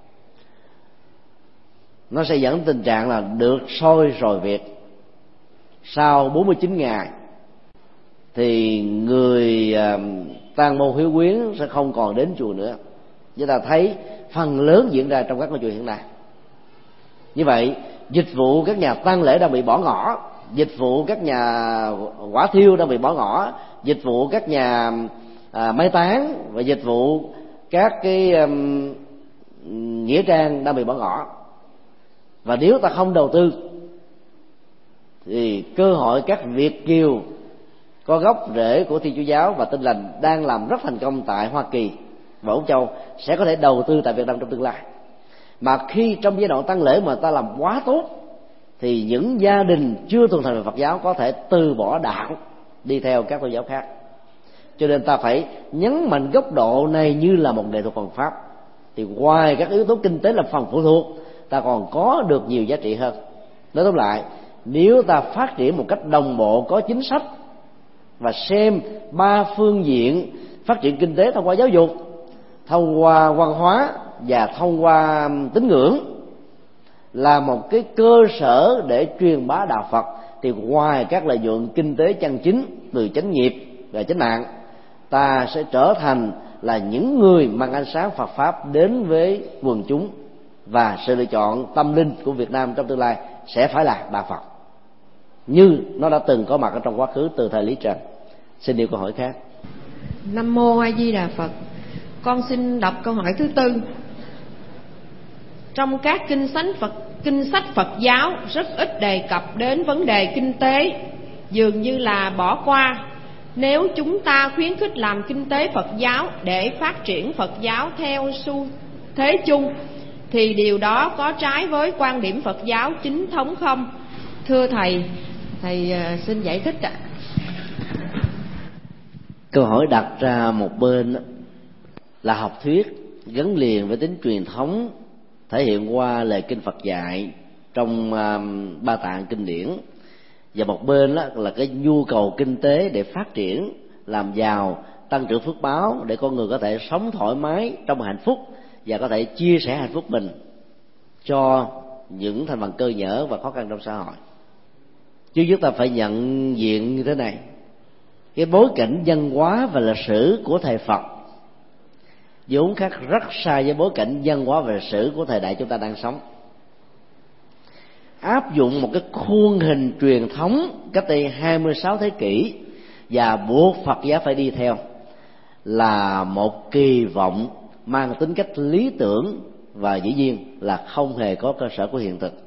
Speaker 2: nó sẽ dẫn đến tình trạng là được soi rồi việc. Sau bốn mươi chín ngày thì người uh, tang môn hiếu quyến sẽ không còn đến chùa nữa. Chúng ta thấy phần lớn diễn ra trong các ngôi chùa hiện nay. Như vậy dịch vụ các nhà tang lễ đang bị bỏ ngỏ, dịch vụ các nhà quả thiêu đang bị bỏ ngỏ, dịch vụ các nhà à, mai táng và dịch vụ các cái um, nghĩa trang đang bị bỏ ngỏ. Và nếu ta không đầu tư thì cơ hội các Việt kiều có gốc rễ của Thiên Chúa giáo và Tin lành đang làm rất thành công tại Hoa Kỳ và Úc Châu sẽ có thể đầu tư tại Việt Nam trong tương lai. Mà khi trong giai đoạn tang lễ mà ta làm quá tốt thì những gia đình chưa tuân thành về Phật giáo có thể từ bỏ đạo đi theo các tôn giáo khác. Cho nên ta phải nhấn mạnh góc độ này như là một nghệ thuật hoằng pháp. Thì ngoài các yếu tố kinh tế là phần phụ thuộc, ta còn có được nhiều giá trị hơn. Nói tóm lại, nếu ta phát triển một cách đồng bộ, có chính sách và xem ba phương diện phát triển kinh tế thông qua giáo dục, thông qua văn hóa và thông qua tín ngưỡng là một cái cơ sở để truyền bá đạo Phật, thì ngoài các lợi nhuận kinh tế chân chính từ chánh nghiệp và chánh nạn, ta sẽ trở thành là những người mang ánh sáng Phật pháp đến với quần chúng, và sự lựa chọn tâm linh của Việt Nam trong tương lai sẽ phải là đạo Phật như nó đã từng có mặt ở trong quá khứ từ thời Lý Trần. Xin điều câu hỏi khác.
Speaker 6: Nam mô A Di Đà Phật. Con xin đọc câu hỏi thứ tư. Trong các kinh sách Phật kinh sách Phật giáo rất ít đề cập đến vấn đề kinh tế, dường như là bỏ qua. Nếu chúng ta khuyến khích làm kinh tế Phật giáo để phát triển Phật giáo theo xu thế chung thì điều đó có trái với quan điểm Phật giáo chính thống không? Thưa thầy, thầy xin giải thích ạ.
Speaker 2: Câu hỏi đặt ra một bên là học thuyết gắn liền với tính truyền thống, thể hiện qua lời kinh Phật dạy trong uh, ba tạng kinh điển, và một bên đó là cái nhu cầu kinh tế để phát triển, làm giàu, tăng trưởng phước báo để con người có thể sống thoải mái trong hạnh phúc và có thể chia sẻ hạnh phúc mình cho những thành phần cơ nhở và khó khăn trong xã hội. Chứ chúng ta phải nhận diện như thế này: cái bối cảnh văn hóa và lịch sử của thời Phật vốn khác rất xa với bối cảnh văn hóa và lịch sử của thời đại chúng ta đang sống. Áp dụng một cái khuôn hình truyền thống cách đây hai mươi sáu thế kỷ và buộc Phật giáo phải đi theo là một kỳ vọng mang tính cách lý tưởng và dĩ nhiên là không hề có cơ sở của hiện thực.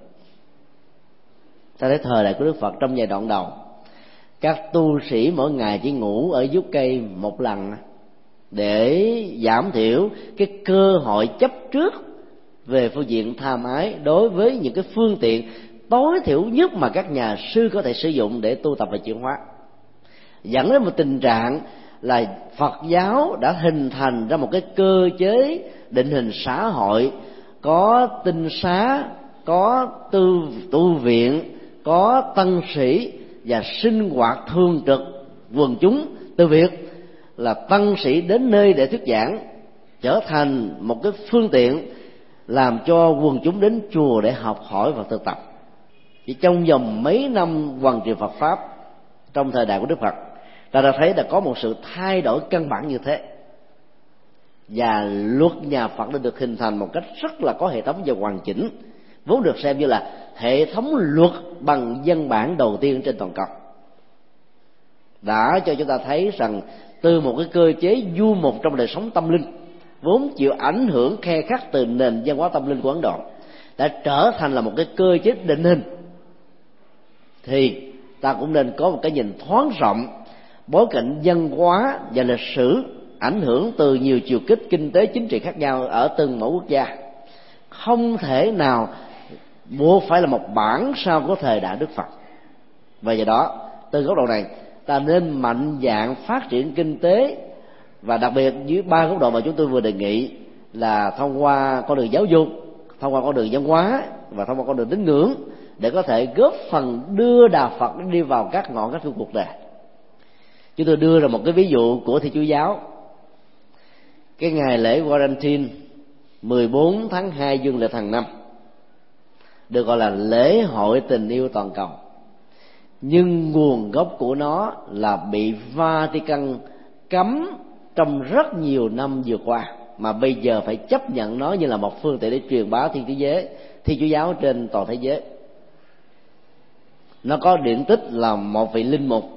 Speaker 2: Ta thấy thời đại của Đức Phật trong giai đoạn đầu, các tu sĩ mỗi ngày chỉ ngủ ở dưới cây một lần để giảm thiểu cái cơ hội chấp trước về phương diện tham ái đối với những cái phương tiện tối thiểu nhất mà các nhà sư có thể sử dụng để tu tập và chuyển hóa, dẫn đến một tình trạng là Phật giáo đã hình thành ra một cái cơ chế định hình xã hội có tinh xá, có tư tu viện, có tăng sĩ và sinh hoạt thường trực quần chúng, từ việc là tăng sĩ đến nơi để thuyết giảng trở thành một cái phương tiện làm cho quần chúng đến chùa để học hỏi và thực tập. Chỉ trong vòng mấy năm hoàn truyền Phật pháp trong thời đại của Đức Phật, ta đã thấy là có một sự thay đổi căn bản như thế, và luật nhà Phật đã được hình thành một cách rất là có hệ thống và hoàn chỉnh, vốn được xem như là hệ thống luật bằng văn bản đầu tiên trên toàn cầu, đã cho chúng ta thấy rằng từ một cái cơ chế du mục trong đời sống tâm linh vốn chịu ảnh hưởng khe khắt từ nền văn hóa tâm linh của Ấn Độ đã trở thành là một cái cơ chế định hình, thì ta cũng nên có một cái nhìn thoáng rộng bối cảnh văn hóa và lịch sử ảnh hưởng từ nhiều chiều kích kinh tế chính trị khác nhau ở từng mỗi quốc gia, không thể nào buộc phải là một bản sao của thời đại Đức Phật. Và do đó từ góc độ này ta nên mạnh dạn phát triển kinh tế, và đặc biệt dưới ba góc độ mà chúng tôi vừa đề nghị là thông qua con đường giáo dục, thông qua con đường văn hóa và thông qua con đường tín ngưỡng, để có thể góp phần đưa đạo Phật đi vào các ngõ ngách của cuộc đời. Chúng tôi đưa ra một cái ví dụ của Thiên Chúa giáo. Cái ngày lễ Valentine mười bốn tháng hai dương lịch hàng năm được gọi là lễ hội tình yêu toàn cầu, nhưng nguồn gốc của nó là bị Vatican cấm trong rất nhiều năm vừa qua, mà bây giờ phải chấp nhận nó như là một phương tiện để truyền bá Thiên Chúa giới, Thiên Chúa giáo trên toàn thế giới. Nó có điển tích là một vị linh mục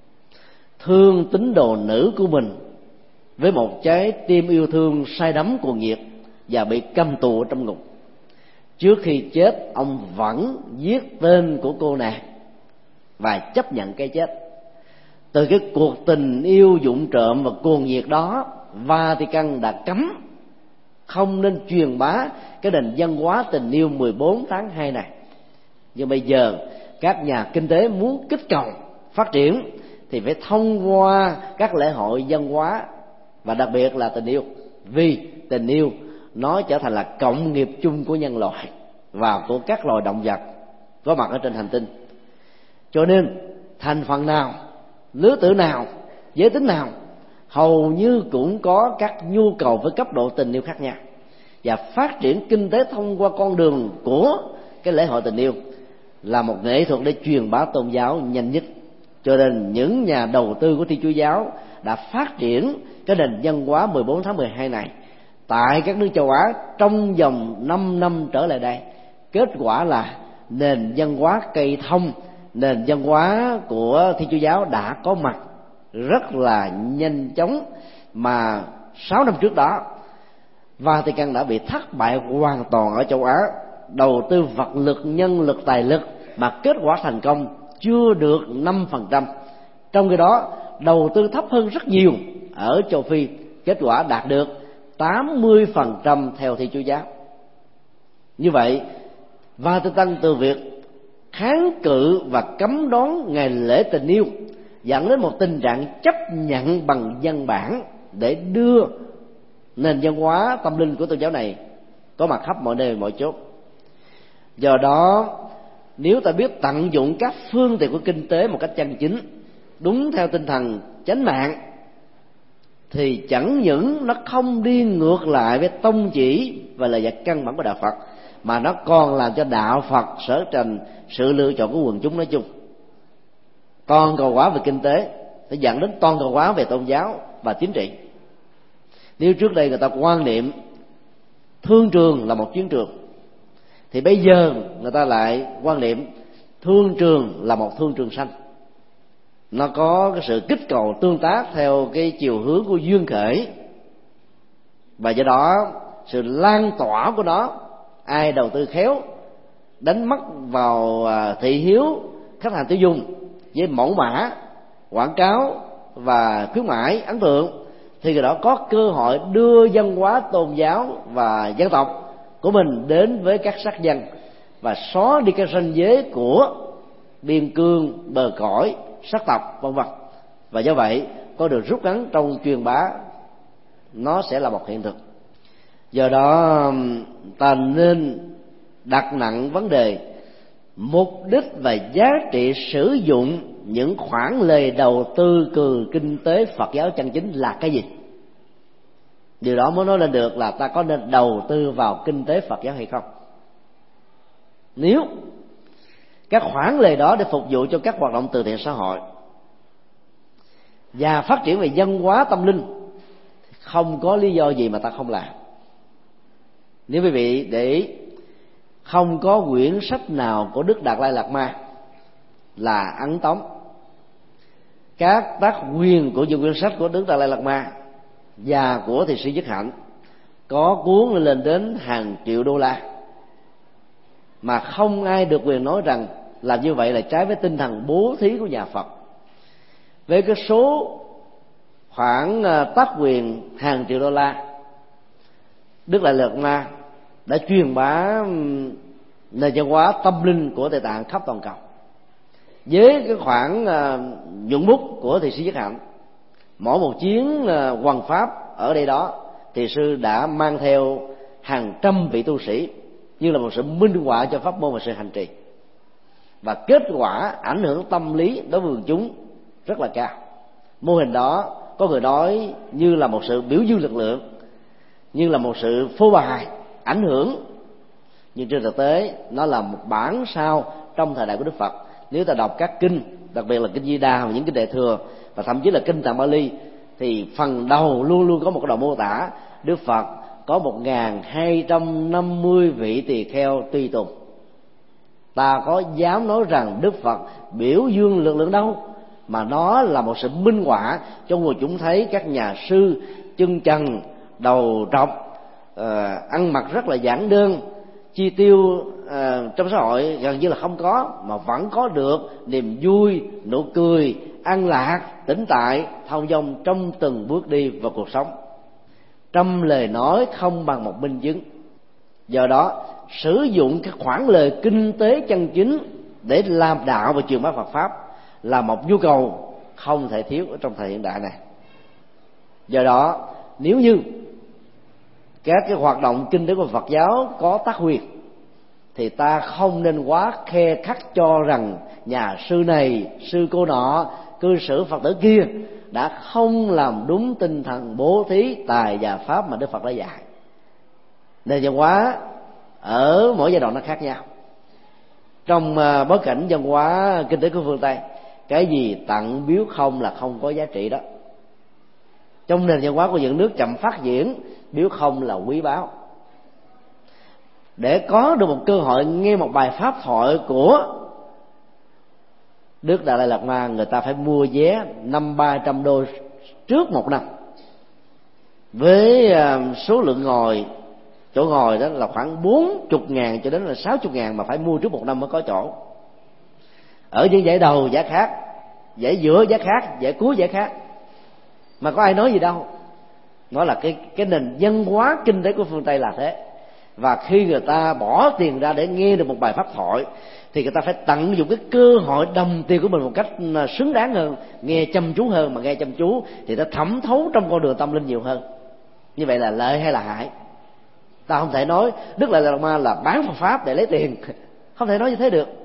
Speaker 2: thương tín đồ nữ của mình với một trái tim yêu thương say đắm cuồng nhiệt và bị cầm tù trong ngục. Trước khi chết, ông vẫn viết tên của cô nàng và chấp nhận cái chết. Từ cái cuộc tình yêu vụng trộm và cuồng nhiệt đó, Vatican đã cấm không nên truyền bá cái nền văn hóa tình yêu mười bốn tháng hai này. Nhưng bây giờ các nhà kinh tế muốn kích cầu phát triển thì phải thông qua các lễ hội văn hóa, và đặc biệt là tình yêu, vì tình yêu nó trở thành là cộng nghiệp chung của nhân loại và của các loài động vật có mặt ở trên hành tinh. Cho nên thành phần nào, lứa tuổi nào, giới tính nào hầu như cũng có các nhu cầu với cấp độ tình yêu khác nhau, và phát triển kinh tế thông qua con đường của cái lễ hội tình yêu là một nghệ thuật để truyền bá tôn giáo nhanh nhất. Cho nên những nhà đầu tư của Thiên Chúa giáo đã phát triển cái nền văn hóa mười bốn tháng mười hai này tại các nước châu Á trong vòng năm năm trở lại đây. Kết quả là nền văn hóa cây thông, nền văn hóa của Thiên Chúa giáo đã có mặt rất là nhanh chóng, mà sáu năm trước đó Vatican đã bị thất bại hoàn toàn ở châu Á. Đầu tư vật lực, nhân lực, tài lực mà kết quả thành công chưa được năm phần trăm. Trong khi đó đầu tư thấp hơn rất nhiều ở châu Phi, kết quả đạt được tám mươi phần trăm theo Thiên Chúa giáo. Như vậy, Vatican từ việc kháng cự và cấm đón ngày lễ tình yêu dẫn đến một tình trạng chấp nhận bằng văn bản để đưa nền văn hóa tâm linh của tôn giáo này có mặt khắp mọi nơi mọi chốt. Do đó nếu ta biết tận dụng các phương tiện của kinh tế một cách chân chính, đúng theo tinh thần chánh mạng, thì chẳng những nó không đi ngược lại với tông chỉ và lời dạy căn bản của đạo Phật, mà nó còn làm cho đạo Phật trở thành sự lựa chọn của quần chúng nói chung. Toàn cầu hóa về kinh tế sẽ dẫn đến toàn cầu hóa về tôn giáo và chính trị. Nếu trước đây người ta quan niệm thương trường là một chiến trường, thì bây giờ người ta lại quan niệm thương trường là một thương trường xanh. Nó có cái sự kích cầu tương tác theo cái chiều hướng của duyên khởi, và do đó sự lan tỏa của nó, ai đầu tư khéo đánh mất vào thị hiếu khách hàng tiêu dùng với mẫu mã quảng cáo và khuyến mãi ấn tượng, thì người đó có cơ hội đưa văn hóa tôn giáo và dân tộc của mình đến với các sắc dân, và xóa đi cái ranh giới của biên cương, bờ cõi, sắc tộc, vân vân. Và do vậy có được rút ngắn trong truyền bá, nó sẽ là một hiện thực. Do đó ta nên đặt nặng vấn đề mục đích và giá trị sử dụng những khoản lời đầu tư từ kinh tế Phật giáo chân chính là cái gì. Điều đó mới nói lên được là ta có nên đầu tư vào kinh tế Phật giáo hay không. Nếu các khoản lời đó để phục vụ cho các hoạt động từ thiện xã hội và phát triển về văn hóa tâm linh, không có lý do gì mà ta không làm. Nếu quý vị để ý, không có quyển sách nào của Đức Đạt Lai Lạt Ma là ấn tống. Các tác quyền của những quyển sách của Đức Đạt Lai Lạt Ma và của Thiền sư Nhất Hạnh có cuốn lên đến hàng triệu đô la, mà không ai được quyền nói rằng làm như vậy là trái với tinh thần bố thí của nhà Phật. Với cái số khoản tác quyền hàng triệu đô la, Đức Đại Lạt Ma đã truyền bá nền văn hóa tâm linh của Tây Tạng khắp toàn cầu. Với cái khoản nhuận bút của Thiền sư Nhất Hạnh, mỗi một chuyến hoằng pháp ở đây đó, Thiền sư đã mang theo hàng trăm vị tu sĩ như là một sự minh họa cho pháp môn và sự hành trì, và kết quả ảnh hưởng tâm lý đối với quần chúng rất là cao. Mô hình đó có người nói như là một sự biểu dương lực lượng, như là một sự phô bày ảnh hưởng, nhưng trên thực tế nó là một bản sao trong thời đại của Đức Phật. Nếu ta đọc các kinh, đặc biệt là kinh Di Đà và những kinh Đại Thừa, và thậm chí là kinh Tạng Bali, thì phần đầu luôn luôn có một cái đoạn mô tả Đức Phật có một nghìn hai trăm năm mươi vị tỳ kheo tùy tùng. Ta có dám nói rằng Đức Phật biểu dương lực lượng đâu, mà nó là một sự minh họa cho người chúng thấy các nhà sư chân trần, đầu trọc, uh, ăn mặc rất là giản đơn, chi tiêu uh, trong xã hội gần như là không có, mà vẫn có được niềm vui, nụ cười, an lạc, tĩnh tại, thong dong trong từng bước đi vào cuộc sống. Trăm lời nói không bằng một minh chứng. Do đó sử dụng các khoản lời kinh tế chân chính để làm đạo và truyền bá Phật pháp là một nhu cầu không thể thiếu ở trong thời hiện đại này. Do đó nếu như các cái hoạt động kinh tế của Phật giáo có tác quyền, thì ta không nên quá khe khắt cho rằng nhà sư này, sư cô nọ, cư xử Phật tử kia đã không làm đúng tinh thần bố thí tài và pháp mà Đức Phật đã dạy. Nền văn hóa ở mỗi giai đoạn nó khác nhau. Trong bối cảnh văn hóa kinh tế của phương Tây, cái gì tặng biếu không là không có giá trị đó. Trong nền văn hóa của những nước chậm phát triển, biếu không là quý báu. Để có được một cơ hội nghe một bài pháp thoại của Đức Đạt Lai Lạt Ma, người ta phải mua vé năm ba trăm đô trước một năm, với số lượng ngồi, chỗ ngồi đó là khoảng bốn mươi ngàn cho đến là sáu mươi ngàn, mà phải mua trước một năm mới có chỗ. Ở những giải đầu giá khác, giải giữa giá khác, giải cuối giá khác, mà có ai nói gì đâu. Nó là cái cái nền văn hóa kinh tế của phương Tây là thế. Và khi người ta bỏ tiền ra để nghe được một bài pháp thoại, thì người ta phải tận dụng cái cơ hội đồng tiền của mình một cách xứng đáng hơn, nghe chăm chú hơn. Mà nghe chăm chú thì ta thẩm thấu trong con đường tâm linh nhiều hơn. Như vậy là lợi hay là hại? Ta không thể nói Đức Đại Lạt Ma là bán Phật pháp để lấy tiền, không thể nói như thế được.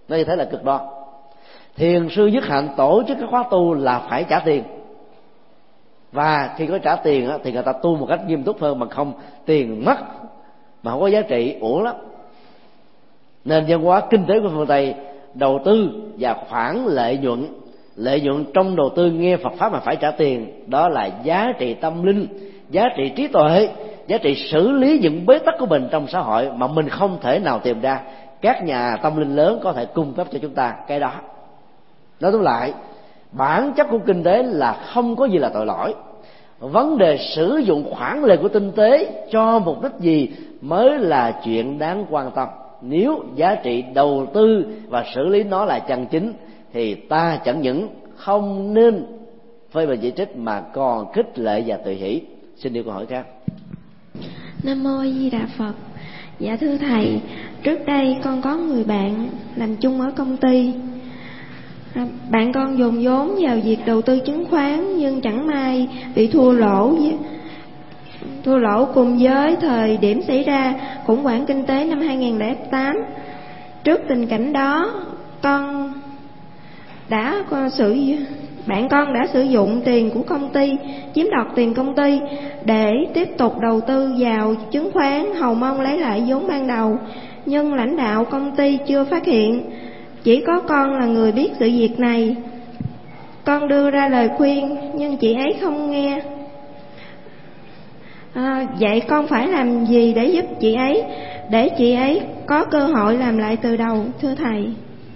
Speaker 2: Nó như thế là cực đoan. Thiền sư nhất hạnh tổ chức các khóa tu là phải trả tiền, và khi có trả tiền thì người ta tu một cách nghiêm túc hơn, mà không tiền mất mà không có giá trị, uổng lắm. Nên văn hóa kinh tế của phương Tây đầu tư và khoản lợi nhuận, lợi nhuận trong đầu tư nghe Phật pháp mà phải trả tiền, đó là giá trị tâm linh, giá trị trí tuệ, giá trị xử lý những bế tắc của mình trong xã hội mà mình không thể nào tìm ra. Các nhà tâm linh lớn có thể cung cấp cho chúng ta cái đó. Nói tóm lại, bản chất của kinh tế là không có gì là tội lỗi. Vấn đề sử dụng khoản lợi của kinh tế cho mục đích gì mới là chuyện đáng quan tâm. Nếu giá trị đầu tư và xử lý nó là chân chính thì ta chẳng những không nên phê bình chỉ trích mà còn khích lệ và tùy hỷ. Xin điều câu hỏi khác.
Speaker 7: Nam mô Di Đà Phật. Dạ thưa thầy, trước đây con có người bạn làm chung ở công ty. Bạn con dồn vốn vào việc đầu tư chứng khoán nhưng chẳng may bị thua lỗ với, thua lỗ cùng với thời điểm xảy ra khủng hoảng kinh tế năm hai nghìn lẻ tám. Trước tình cảnh đó, con đã sử bạn con đã sử dụng tiền của công ty, chiếm đoạt tiền công ty để tiếp tục đầu tư vào chứng khoán, hầu mong lấy lại vốn ban đầu. Nhưng lãnh đạo công ty chưa phát hiện, chỉ có con là người biết sự việc này. Con đưa ra lời khuyên nhưng chị ấy không nghe. À, vậy con phải làm gì để giúp chị ấy, để chị ấy có cơ hội làm lại từ đầu, thưa thầy?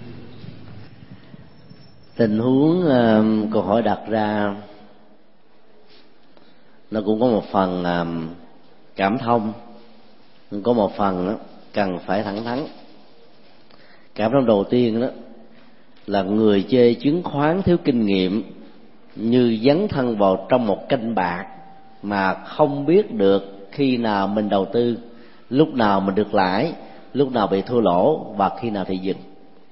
Speaker 2: Tình huống uh, câu hỏi đặt ra nó cũng có một phần uh, cảm thông, có một phần đó, cần phải thẳng thắn. Cảm thông đầu tiên đó là người chơi chứng khoán thiếu kinh nghiệm, như dấn thân vào trong một canh bạc mà không biết được khi nào mình đầu tư, lúc nào mình được lãi, lúc nào bị thua lỗ và khi nào thì dừng.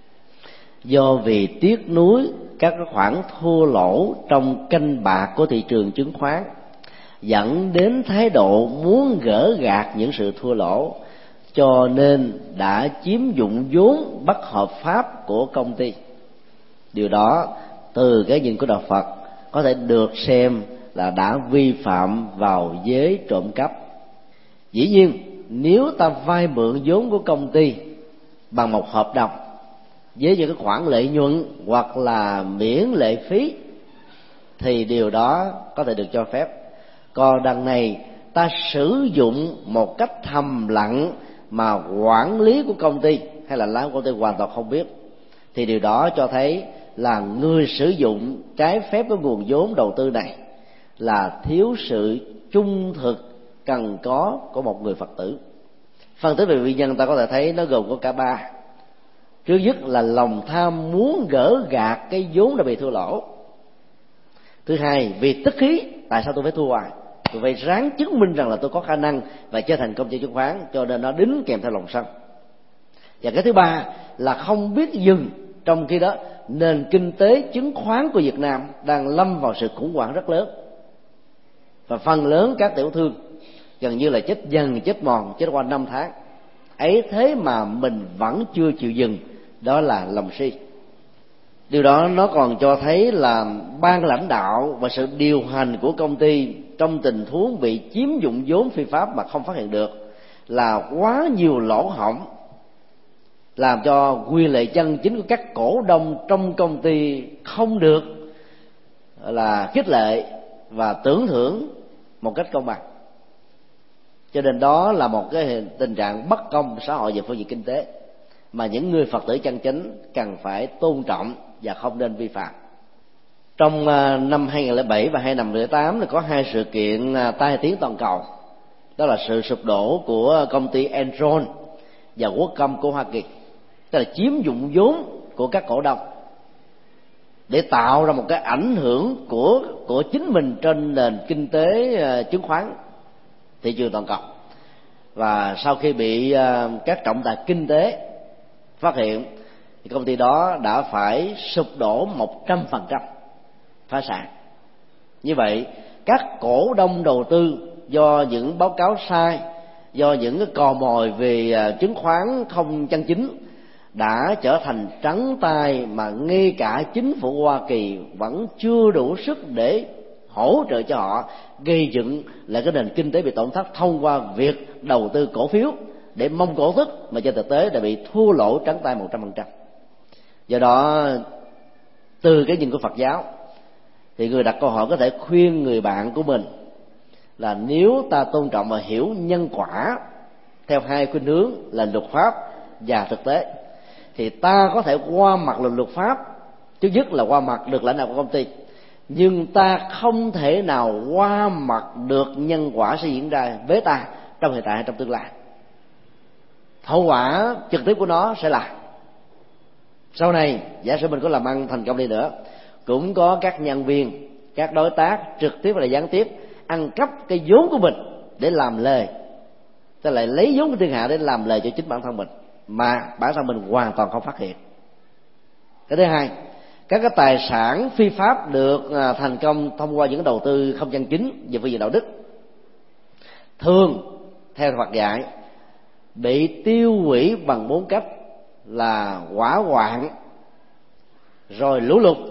Speaker 2: Do vì tiếc nuối các khoản thua lỗ trong canh bạc của thị trường chứng khoán, dẫn đến thái độ muốn gỡ gạc những sự thua lỗ, cho nên đã chiếm dụng vốn bất hợp pháp của công ty. Điều đó từ cái nhìn của Đạo Phật có thể được xem là đã vi phạm vào giới trộm cắp. Dĩ nhiên, nếu ta vay mượn vốn của công ty bằng một hợp đồng với những cái khoản lợi nhuận hoặc là miễn lệ phí thì điều đó có thể được cho phép. Còn đằng này ta sử dụng một cách thầm lặng mà quản lý của công ty hay là lái của công ty hoàn toàn không biết, thì điều đó cho thấy là người sử dụng trái phép cái nguồn vốn đầu tư này là thiếu sự trung thực cần có của một người Phật tử. Phân tích về nguyên nhân ta có thể thấy nó gồm có cả ba. Trước nhất là lòng tham muốn gỡ gạt cái vốn đã bị thua lỗ. Thứ hai, vì tức khí, tại sao tôi phải thua hoài, tôi phải ráng chứng minh rằng là tôi có khả năng và trở thành công ty chứng khoán, cho nên nó đính kèm theo lòng sân. Và cái thứ ba là không biết dừng, trong khi đó nền kinh tế chứng khoán của Việt Nam đang lâm vào sự khủng hoảng rất lớn, và phần lớn các tiểu thương gần như là chết dần chết mòn, chết qua năm tháng ấy, thế mà mình vẫn chưa chịu dừng, đó là lòng si. Điều đó nó còn cho thấy là ban lãnh đạo và sự điều hành của công ty trong tình huống bị chiếm dụng vốn phi pháp mà không phát hiện được là quá nhiều lỗ hổng, làm cho quyền lợi chân chính của các cổ đông trong công ty không được là khích lệ và tưởng thưởng một cách công bằng. Cho nên đó là một cái tình trạng bất công xã hội về phương diện kinh tế mà những người Phật tử chân chính cần phải tôn trọng và không nên vi phạm. Trong năm hai nghìn lẻ bảy và hai nghìn không trăm lẻ tám thì có hai sự kiện tai tiếng toàn cầu. Đó là sự sụp đổ của công ty Enron và Qualcomm của Hoa Kỳ, tức là chiếm dụng vốn của các cổ đông để tạo ra một cái ảnh hưởng của của chính mình trên nền kinh tế chứng khoán thị trường toàn cầu. Và sau khi bị các trọng tài kinh tế phát hiện thì công ty đó đã phải sụp đổ một trăm phần trăm, phá sản. Như vậy các cổ đông đầu tư do những báo cáo sai, do những cái cò mồi về chứng khoán không chân chính đã trở thành trắng tay, mà ngay cả chính phủ Hoa Kỳ vẫn chưa đủ sức để hỗ trợ cho họ gây dựng lại cái nền kinh tế bị tổn thất thông qua việc đầu tư cổ phiếu để mong cổ tức, mà trên thực tế đã bị thua lỗ trắng tay một trăm phần trăm. Do đó, từ cái nhìn của Phật giáo thì người đặt câu hỏi có thể khuyên người bạn của mình là nếu ta tôn trọng và hiểu nhân quả theo hai khuynh hướng là luật pháp và thực tế, thì ta có thể qua mặt luật luật pháp, trước nhất là qua mặt được lãnh đạo của công ty, nhưng ta không thể nào qua mặt được nhân quả sẽ diễn ra với ta trong hiện tại hay trong tương lai. Hậu quả trực tiếp của nó sẽ là sau này giả sử mình có làm ăn thành công đi nữa, cũng có các nhân viên, các đối tác trực tiếp và gián tiếp ăn cắp cái vốn của mình để làm lời, ta lại lấy vốn của thiên hạ để làm lời cho chính bản thân mình, mà bản thân mình hoàn toàn không phát hiện. Cái thứ hai, các cái tài sản phi pháp được thành công thông qua những đầu tư không chân chính về phương diện đạo đức, thường theo Phật dạy bị tiêu hủy bằng bốn cách là hỏa hoạn, rồi lũ lụt,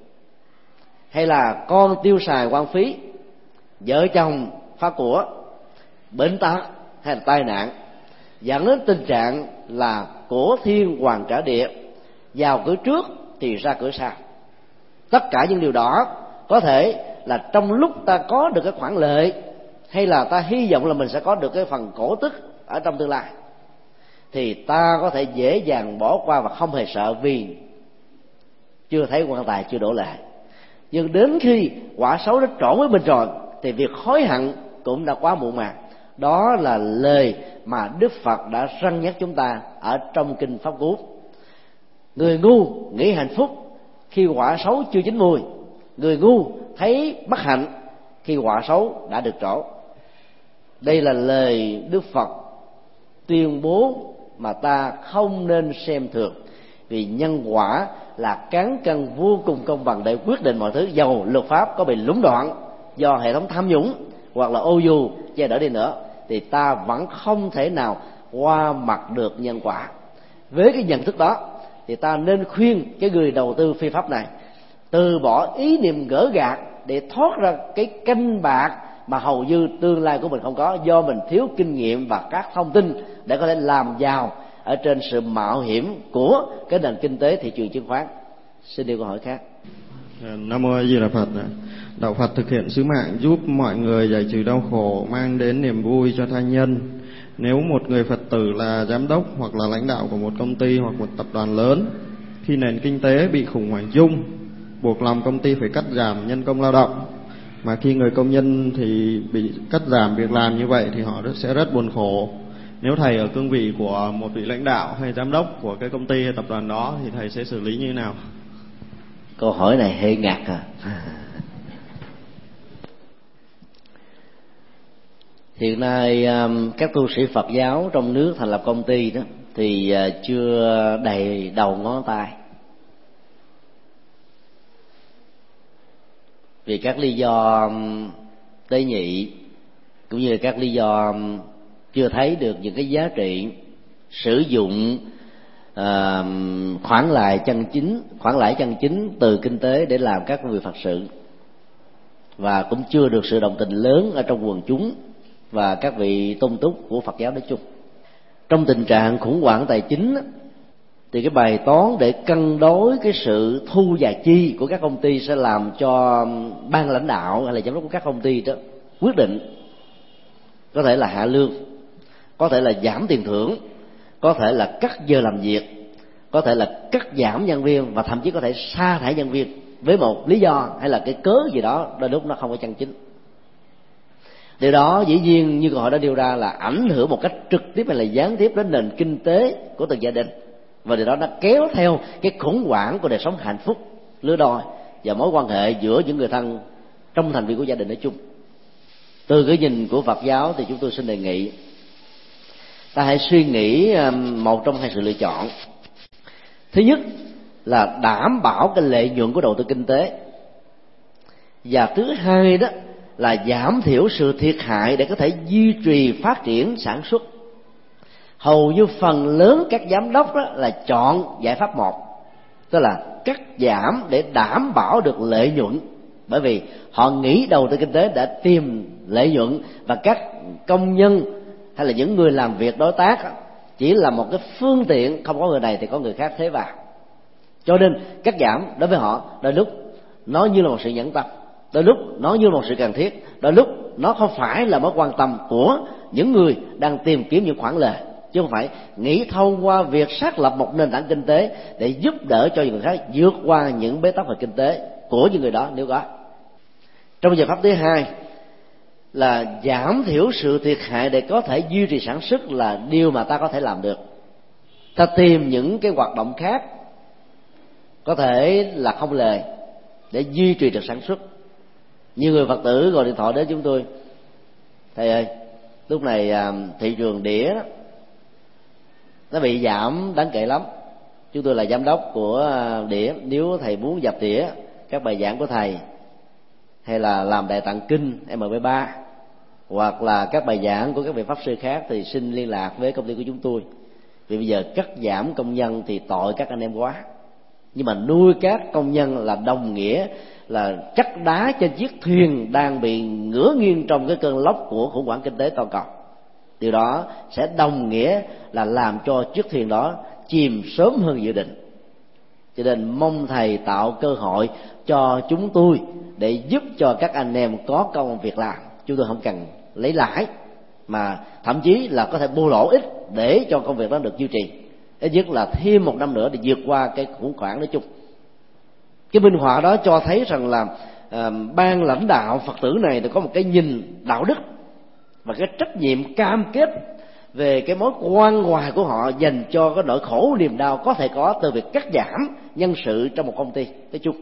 Speaker 2: hay là con tiêu xài hoang phí, vợ chồng phá của, bệnh tật hay là tai nạn, dẫn đến tình trạng là của thiên hoàng trả địa, vào cửa trước thì ra cửa sau. Tất cả những điều đó có thể là trong lúc ta có được cái khoản lợi, hay là ta hy vọng là mình sẽ có được cái phần cổ tức ở trong tương lai, thì ta có thể dễ dàng bỏ qua và không hề sợ, vì chưa thấy quan tài chưa đổ lệ. Nhưng đến khi quả xấu nó trộn với mình rồi thì việc hối hận cũng đã quá muộn màng. Đó là lời mà Đức Phật đã răn nhắc chúng ta ở trong kinh Pháp Cú. Người ngu nghĩ hạnh phúc khi quả xấu chưa chín mùi, người ngu thấy bất hạnh khi quả xấu đã được trổ. Đây là lời Đức Phật tuyên bố mà ta không nên xem thường, vì nhân quả là cán cân vô cùng công bằng để quyết định mọi thứ. Dầu luật pháp có bị lũng đoạn do hệ thống tham nhũng hoặc là ô dù che đỡ đi nữa, thì ta vẫn không thể nào qua mặt được nhân quả. Với cái nhận thức đó thì ta nên khuyên cái người đầu tư phi pháp này từ bỏ ý niệm gỡ gạt để thoát ra cái canh bạc mà hầu như tương lai của mình không có, do mình thiếu kinh nghiệm và các thông tin để có thể làm giàu ở trên sự mạo hiểm của cái nền kinh tế thị trường chứng khoán. Xin điều câu hỏi khác.
Speaker 8: Nam mô A Di Đà Phật. Đạo Phật thực hiện sứ mạng giúp mọi người giải trừ đau khổ, mang đến niềm vui cho tha nhân. Nếu một người Phật tử là giám đốc hoặc là lãnh đạo của một công ty hoặc một tập đoàn lớn, khi nền kinh tế bị khủng hoảng chung, buộc lòng công ty phải cắt giảm nhân công lao động, mà khi người công nhân thì bị cắt giảm việc làm như vậy thì họ sẽ rất buồn khổ. Nếu thầy ở cương vị của một vị lãnh đạo hay giám đốc của cái công ty hay tập đoàn đó thì thầy sẽ xử lý như thế nào?
Speaker 2: Câu hỏi này hơi ngặt à. Hiện nay các tu sĩ Phật giáo trong nước thành lập công ty đó thì chưa đầy đầu ngón tay, vì các lý do tế nhị cũng như các lý do chưa thấy được những cái giá trị sử dụng uh, khoản lại chân chính, khoản lãi chân chính từ kinh tế để làm các công việc Phật sự, và cũng chưa được sự đồng tình lớn ở trong quần chúng và các vị tôn túc của Phật giáo nói chung. Trong tình trạng khủng hoảng tài chính thì cái bài toán để cân đối cái sự thu và chi của các công ty sẽ làm cho ban lãnh đạo hay là giám đốc của các công ty đó quyết định. Có thể là hạ lương, có thể là giảm tiền thưởng, có thể là cắt giờ làm việc, có thể là cắt giảm nhân viên, và thậm chí có thể sa thải nhân viên với một lý do hay là cái cớ gì đó đôi lúc nó không có chân chính. Điều đó dĩ nhiên như câu hỏi đã nêu ra là ảnh hưởng một cách trực tiếp hay là gián tiếp đến nền kinh tế của từng gia đình, và điều đó nó kéo theo cái khủng hoảng của đời sống hạnh phúc lứa đôi và mối quan hệ giữa những người thân trong thành viên của gia đình nói chung. Từ cái nhìn của Phật giáo thì chúng tôi xin đề nghị ta hãy suy nghĩ một trong hai sự lựa chọn. Thứ nhất là đảm bảo cái lợi nhuận của đầu tư kinh tế, và thứ hai đó là giảm thiểu sự thiệt hại để có thể duy trì phát triển sản xuất. hầu như phần lớn các giám đốc đó là chọn giải pháp một, tức là cắt giảm để đảm bảo được lợi nhuận, bởi vì họ nghĩ đầu tư kinh tế đã tìm lợi nhuận, và các công nhân hay là những người làm việc đối tác chỉ là một cái phương tiện, không có người này thì có người khác thế vào. Cho nên cắt giảm đối với họ đôi lúc nó như là một sự nhẫn tâm, đôi lúc nó như là một sự cần thiết, đôi lúc nó không phải là mối quan tâm của những người đang tìm kiếm những khoản lời, chứ không phải nghĩ thông qua việc xác lập một nền tảng kinh tế để giúp đỡ cho những người khác vượt qua những bế tắc về kinh tế của những người đó nếu có. Trong giải pháp thứ hai là giảm thiểu sự thiệt hại để có thể duy trì sản xuất, là điều mà ta có thể làm được. Ta tìm những cái hoạt động khác có thể là không lời để duy trì được sản xuất. Nhiều người Phật tử gọi điện thoại đến chúng tôi: thầy ơi, lúc này thị trường đĩa nó bị giảm đáng kể lắm. Chúng tôi là giám đốc của đĩa, nếu thầy muốn dập đĩa các bài giảng của thầy, hay là làm đại tạng kinh em pê ba, hoặc là các bài giảng của các vị pháp sư khác, thì xin liên lạc với công ty của chúng tôi. Vì bây giờ cắt giảm công nhân thì tội các anh em quá, nhưng mà nuôi các công nhân là đồng nghĩa là chắc đá trên chiếc thuyền đang bị ngửa nghiêng trong cái cơn lốc của khủng hoảng kinh tế toàn cầu. Điều đó sẽ đồng nghĩa là làm cho chiếc thuyền đó chìm sớm hơn dự định. Cho nên mong thầy tạo cơ hội cho chúng tôi để giúp cho các anh em có công việc làm. Chúng tôi không cần lấy lãi, mà thậm chí là có thể bù lỗ ít để cho công việc đó được duy trì, ít nhất là thêm một năm nữa để vượt qua cái khủng hoảng nói chung. Cái minh họa đó cho thấy rằng là à, ban lãnh đạo Phật tử này có một cái nhìn đạo đức và cái trách nhiệm cam kết về cái mối quan hoài của họ dành cho cái nỗi khổ niềm đau có thể có từ việc cắt giảm nhân sự trong một công ty nói chung.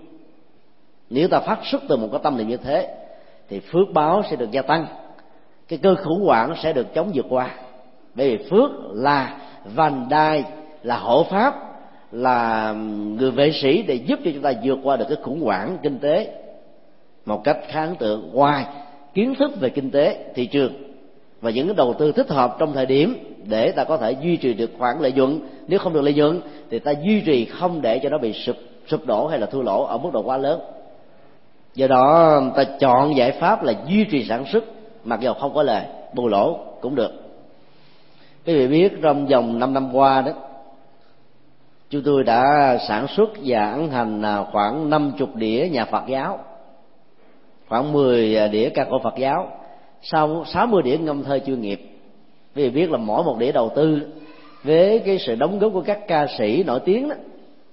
Speaker 2: Nếu ta phát xuất từ một cái tâm niệm như thế thì phước báo sẽ được gia tăng, cái cơn khủng hoảng sẽ được chống vượt qua. Bởi vì phước là vành đai, là hộ pháp, là người vệ sĩ để giúp cho chúng ta vượt qua được cái khủng hoảng kinh tế một cách khá ấn tượng. Ngoài kiến thức về kinh tế, thị trường và những cái đầu tư thích hợp trong thời điểm để ta có thể duy trì được khoản lợi nhuận, nếu không được lợi nhuận thì ta duy trì không để cho nó bị sụp sụp đổ hay là thua lỗ ở mức độ quá lớn. Do đó ta chọn giải pháp là duy trì sản xuất, mặc dù không có lời, bù lỗ cũng được. Quý vị biết trong vòng năm năm qua đó, chúng tôi đã sản xuất và ấn hành khoảng năm mươi đĩa nhà Phật giáo, khoảng mười đĩa ca cổ Phật giáo, sau sáu mươi đĩa ngâm thơ chuyên nghiệp. Quý vị biết là mỗi một đĩa đầu tư với cái sự đóng góp của các ca sĩ nổi tiếng đó,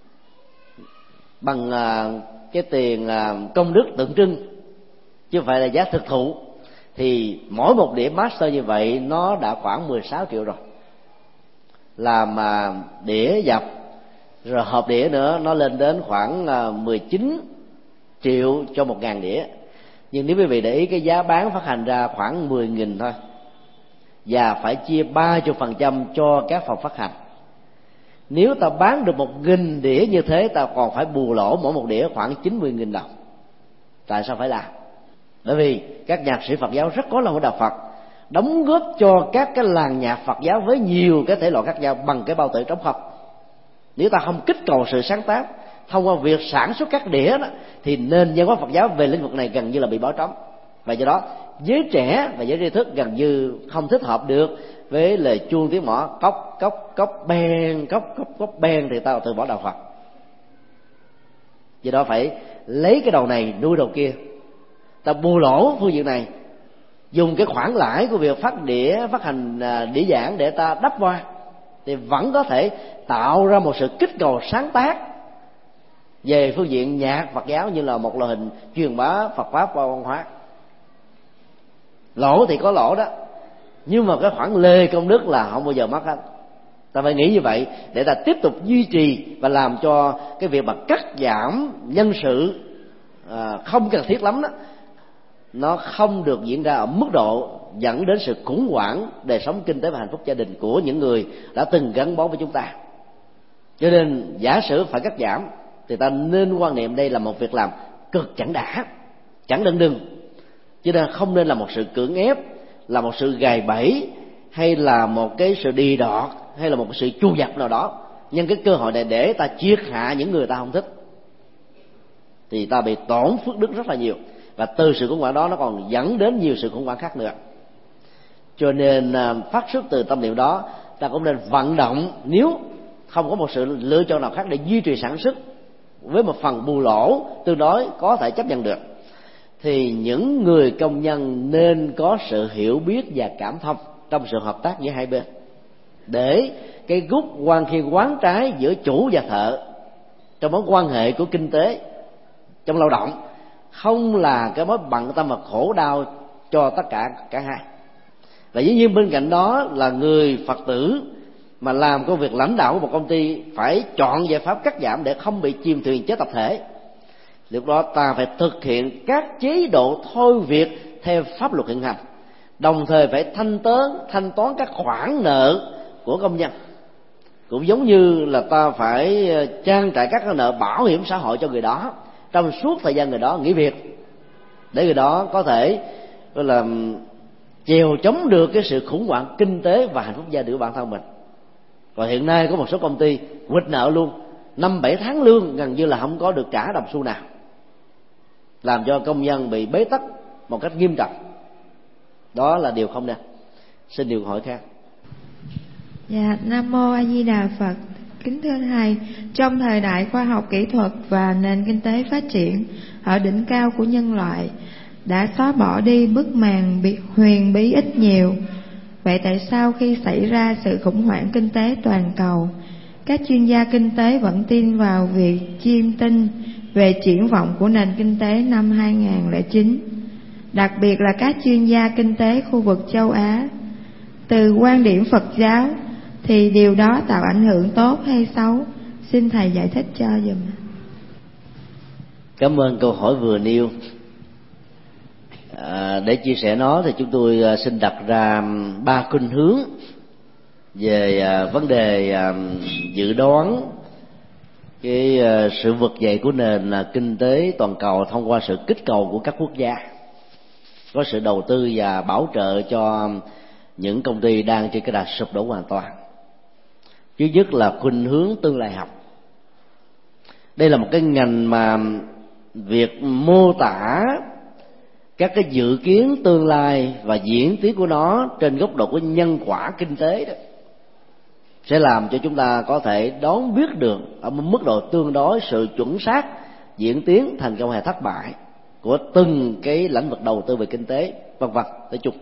Speaker 2: bằng cái tiền công đức tượng trưng chứ không phải là giá thực thụ, thì mỗi một đĩa master như vậy nó đã khoảng mười sáu triệu rồi. Làm đĩa dập rồi hộp đĩa nữa nó lên đến khoảng mười chín triệu cho một ngàn đĩa. Nhưng nếu quý vị để ý, cái giá bán phát hành ra khoảng mười nghìn thôi, và phải chia ba mươi phần trăm cho các phòng phát hành. Nếu ta bán được một nghìn đĩa như thế, ta còn phải bù lỗ mỗi một đĩa khoảng chín mươi nghìn đồng. Tại sao phải làm? Bởi vì các nhạc sĩ Phật giáo rất có lòng với đạo Phật, đóng góp cho các cái làng nhạc Phật giáo với nhiều cái thể loại khác nhau bằng cái bao tử trống không. Nếu ta không kích cầu sự sáng tác thông qua việc sản xuất các đĩa đó, thì nền văn hóa Phật giáo về lĩnh vực này gần như là bị bỏ trống. Và do đó giới trẻ và giới tri thức gần như không thích hợp được với lời chuông tiếng mõ cốc cốc cốc beng cốc cốc cốc beng, thì ta từ bỏ đạo Phật. Do đó phải lấy cái đầu này nuôi đầu kia, ta bù lỗ phương diện này, dùng cái khoản lãi của việc phát đĩa phát hành đĩa giảng để ta đắp qua, thì vẫn có thể tạo ra một sự kích cầu sáng tác về phương diện nhạc Phật giáo như là một loại hình truyền bá Phật pháp qua văn hóa. Lỗ thì có lỗ đó, nhưng mà cái khoản lê công đức là không bao giờ mất hết. Ta phải nghĩ như vậy để ta tiếp tục duy trì và làm cho cái việc mà cắt giảm nhân sự à, không cần thiết lắm đó, nó không được diễn ra ở mức độ dẫn đến sự khủng hoảng đời sống kinh tế và hạnh phúc gia đình của những người đã từng gắn bó với chúng ta. Cho nên giả sử phải cắt giảm thì ta nên quan niệm đây là một việc làm cực chẳng đã, chẳng đừng đừng, cho nên không nên là một sự cưỡng ép, là một sự gài bẫy hay là một cái sự đi đọt hay là một sự chu dập nào đó, nhân cái cơ hội này để ta triệt hạ những người ta không thích, thì ta bị tổn phước đức rất là nhiều, và từ sự khủng hoảng đó nó còn dẫn đến nhiều sự khủng hoảng khác nữa. Cho nên phát xuất từ tâm niệm đó, ta cũng nên vận động, nếu không có một sự lựa chọn nào khác để duy trì sản xuất với một phần bù lỗ tương đối có thể chấp nhận được, thì những người công nhân nên có sự hiểu biết và cảm thông trong sự hợp tác giữa hai bên, để cái gút quan khi quán trái giữa chủ và thợ trong mối quan hệ của kinh tế trong lao động không là cái mối bận tâm và khổ đau cho tất cả cả hai. Và dĩ nhiên bên cạnh đó là người Phật tử mà làm công việc lãnh đạo của một công ty phải chọn giải pháp cắt giảm để không bị chìm thuyền chết tập thể. Lúc đó ta phải thực hiện các chế độ thôi việc theo pháp luật hiện hành, đồng thời phải thanh toán thanh toán các khoản nợ của công nhân, cũng giống như là ta phải trang trải các nợ bảo hiểm xã hội cho người đó trong suốt thời gian người đó nghỉ việc, để người đó có thể gọi là chèo chống được cái sự khủng hoảng kinh tế và hạnh phúc gia đình của bản thân mình. Còn hiện nay có một số công ty quỵt nợ luôn, năm bảy tháng lương gần như là không có được trả đồng xu nào, làm cho công nhân bị bế tắc một cách nghiêm trọng. Đó là điều không nên. Xin điều hỏi khác.
Speaker 5: Dạ, Nam Mô A Di Đà Phật. Kính thưa Thầy, trong thời đại khoa học kỹ thuật và nền kinh tế phát triển ở đỉnh cao của nhân loại đã xóa bỏ đi bức màn bị huyền bí ít nhiều, vậy tại sao khi xảy ra sự khủng hoảng kinh tế toàn cầu, các chuyên gia kinh tế vẫn tin vào việc chiêm tinh về triển vọng của nền kinh tế năm hai không không chín, đặc biệt là các chuyên gia kinh tế khu vực châu Á? Từ quan điểm Phật giáo thì điều đó tạo ảnh hưởng tốt hay xấu? Xin Thầy giải thích cho dùm.
Speaker 2: Cảm ơn câu hỏi vừa nêu. À, để chia sẻ nó thì chúng tôi xin đặt ra ba khuynh hướng về à, vấn đề à, dự đoán cái à, sự vực dậy của nền à, kinh tế toàn cầu thông qua sự kích cầu của các quốc gia có sự đầu tư và bảo trợ cho những công ty đang trên cái đà sụp đổ hoàn toàn. Thứ nhất là khuynh hướng tương lai học. Đây là một cái ngành mà việc mô tả các cái dự kiến tương lai và diễn tiến của nó trên góc độ của nhân quả kinh tế đó sẽ làm cho chúng ta có thể đoán biết được ở một mức độ tương đối sự chuẩn xác diễn tiến thành công hay thất bại của từng cái lĩnh vực đầu tư về kinh tế vân vân nói chung.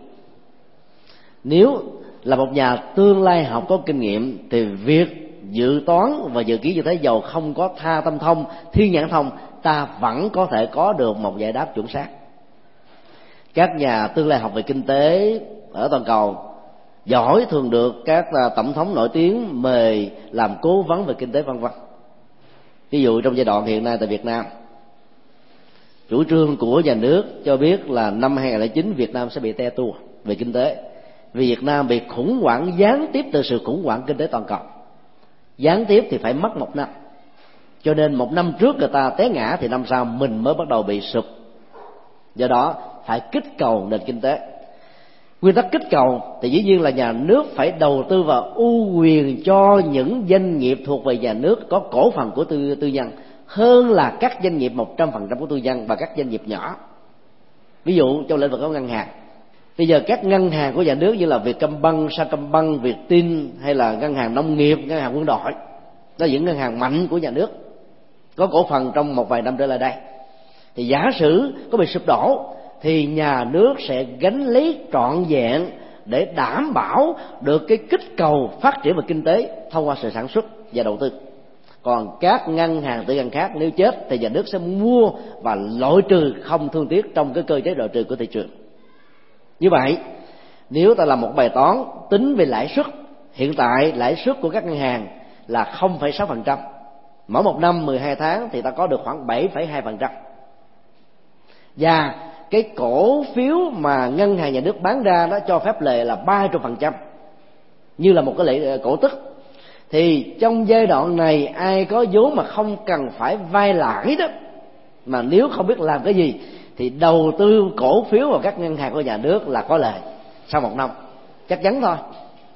Speaker 2: Nếu là một nhà tương lai học có kinh nghiệm thì việc dự toán và dự kiến như thế, dầu không có tha tâm thông, thiên nhãn thông, ta vẫn có thể có được một giải đáp chuẩn xác. Các nhà tương lai học về kinh tế ở toàn cầu giỏi thường được các tổng thống nổi tiếng mời làm cố vấn về kinh tế vân vân. Ví dụ trong giai đoạn hiện nay tại Việt Nam, chủ trương của nhà nước cho biết là năm hai không không chín Việt Nam sẽ bị te tua về kinh tế, vì Việt Nam bị khủng hoảng gián tiếp từ sự khủng hoảng kinh tế toàn cầu. Gián tiếp thì phải mất một năm, cho nên một năm trước người ta té ngã thì năm sau mình mới bắt đầu bị sụp. Do đó phải kích cầu nền kinh tế. Nguyên tắc kích cầu thì dĩ nhiên là nhà nước phải đầu tư và ưu quyền cho những doanh nghiệp thuộc về nhà nước có cổ phần của tư, tư nhân hơn là các doanh nghiệp một trăm phần trăm của tư nhân và các doanh nghiệp nhỏ. Ví dụ trong lĩnh vực của ngân hàng, bây giờ các ngân hàng của nhà nước như là Vietcombank, Sacombank, Vietin hay là ngân hàng nông nghiệp, ngân hàng quân đội, đó là những ngân hàng mạnh của nhà nước có cổ phần trong một vài năm trở lại đây, thì giả sử có bị sụp đổ thì nhà nước sẽ gánh lấy trọn vẹn để đảm bảo được cái kích cầu phát triển về kinh tế thông qua sự sản xuất và đầu tư. Còn các ngân hàng tư nhân khác nếu chết thì nhà nước sẽ mua và loại trừ không thương tiếc trong cái cơ chế loại trừ của thị trường. Như vậy nếu ta làm một bài toán tính về lãi suất, hiện tại lãi suất của các ngân hàng là không phẩy sáu phần trăm, mỗi một năm mười hai tháng thì ta có được khoảng bảy phẩy hai phần trăm, và cái cổ phiếu mà ngân hàng nhà nước bán ra nó cho phép lệ là ba trăm phần trăm như là một cái lệ cổ tức. Thì trong giai đoạn này ai có vốn mà không cần phải vay lãi đó, mà nếu không biết làm cái gì thì đầu tư cổ phiếu vào các ngân hàng của nhà nước là có lợi sau một năm, chắc chắn thôi.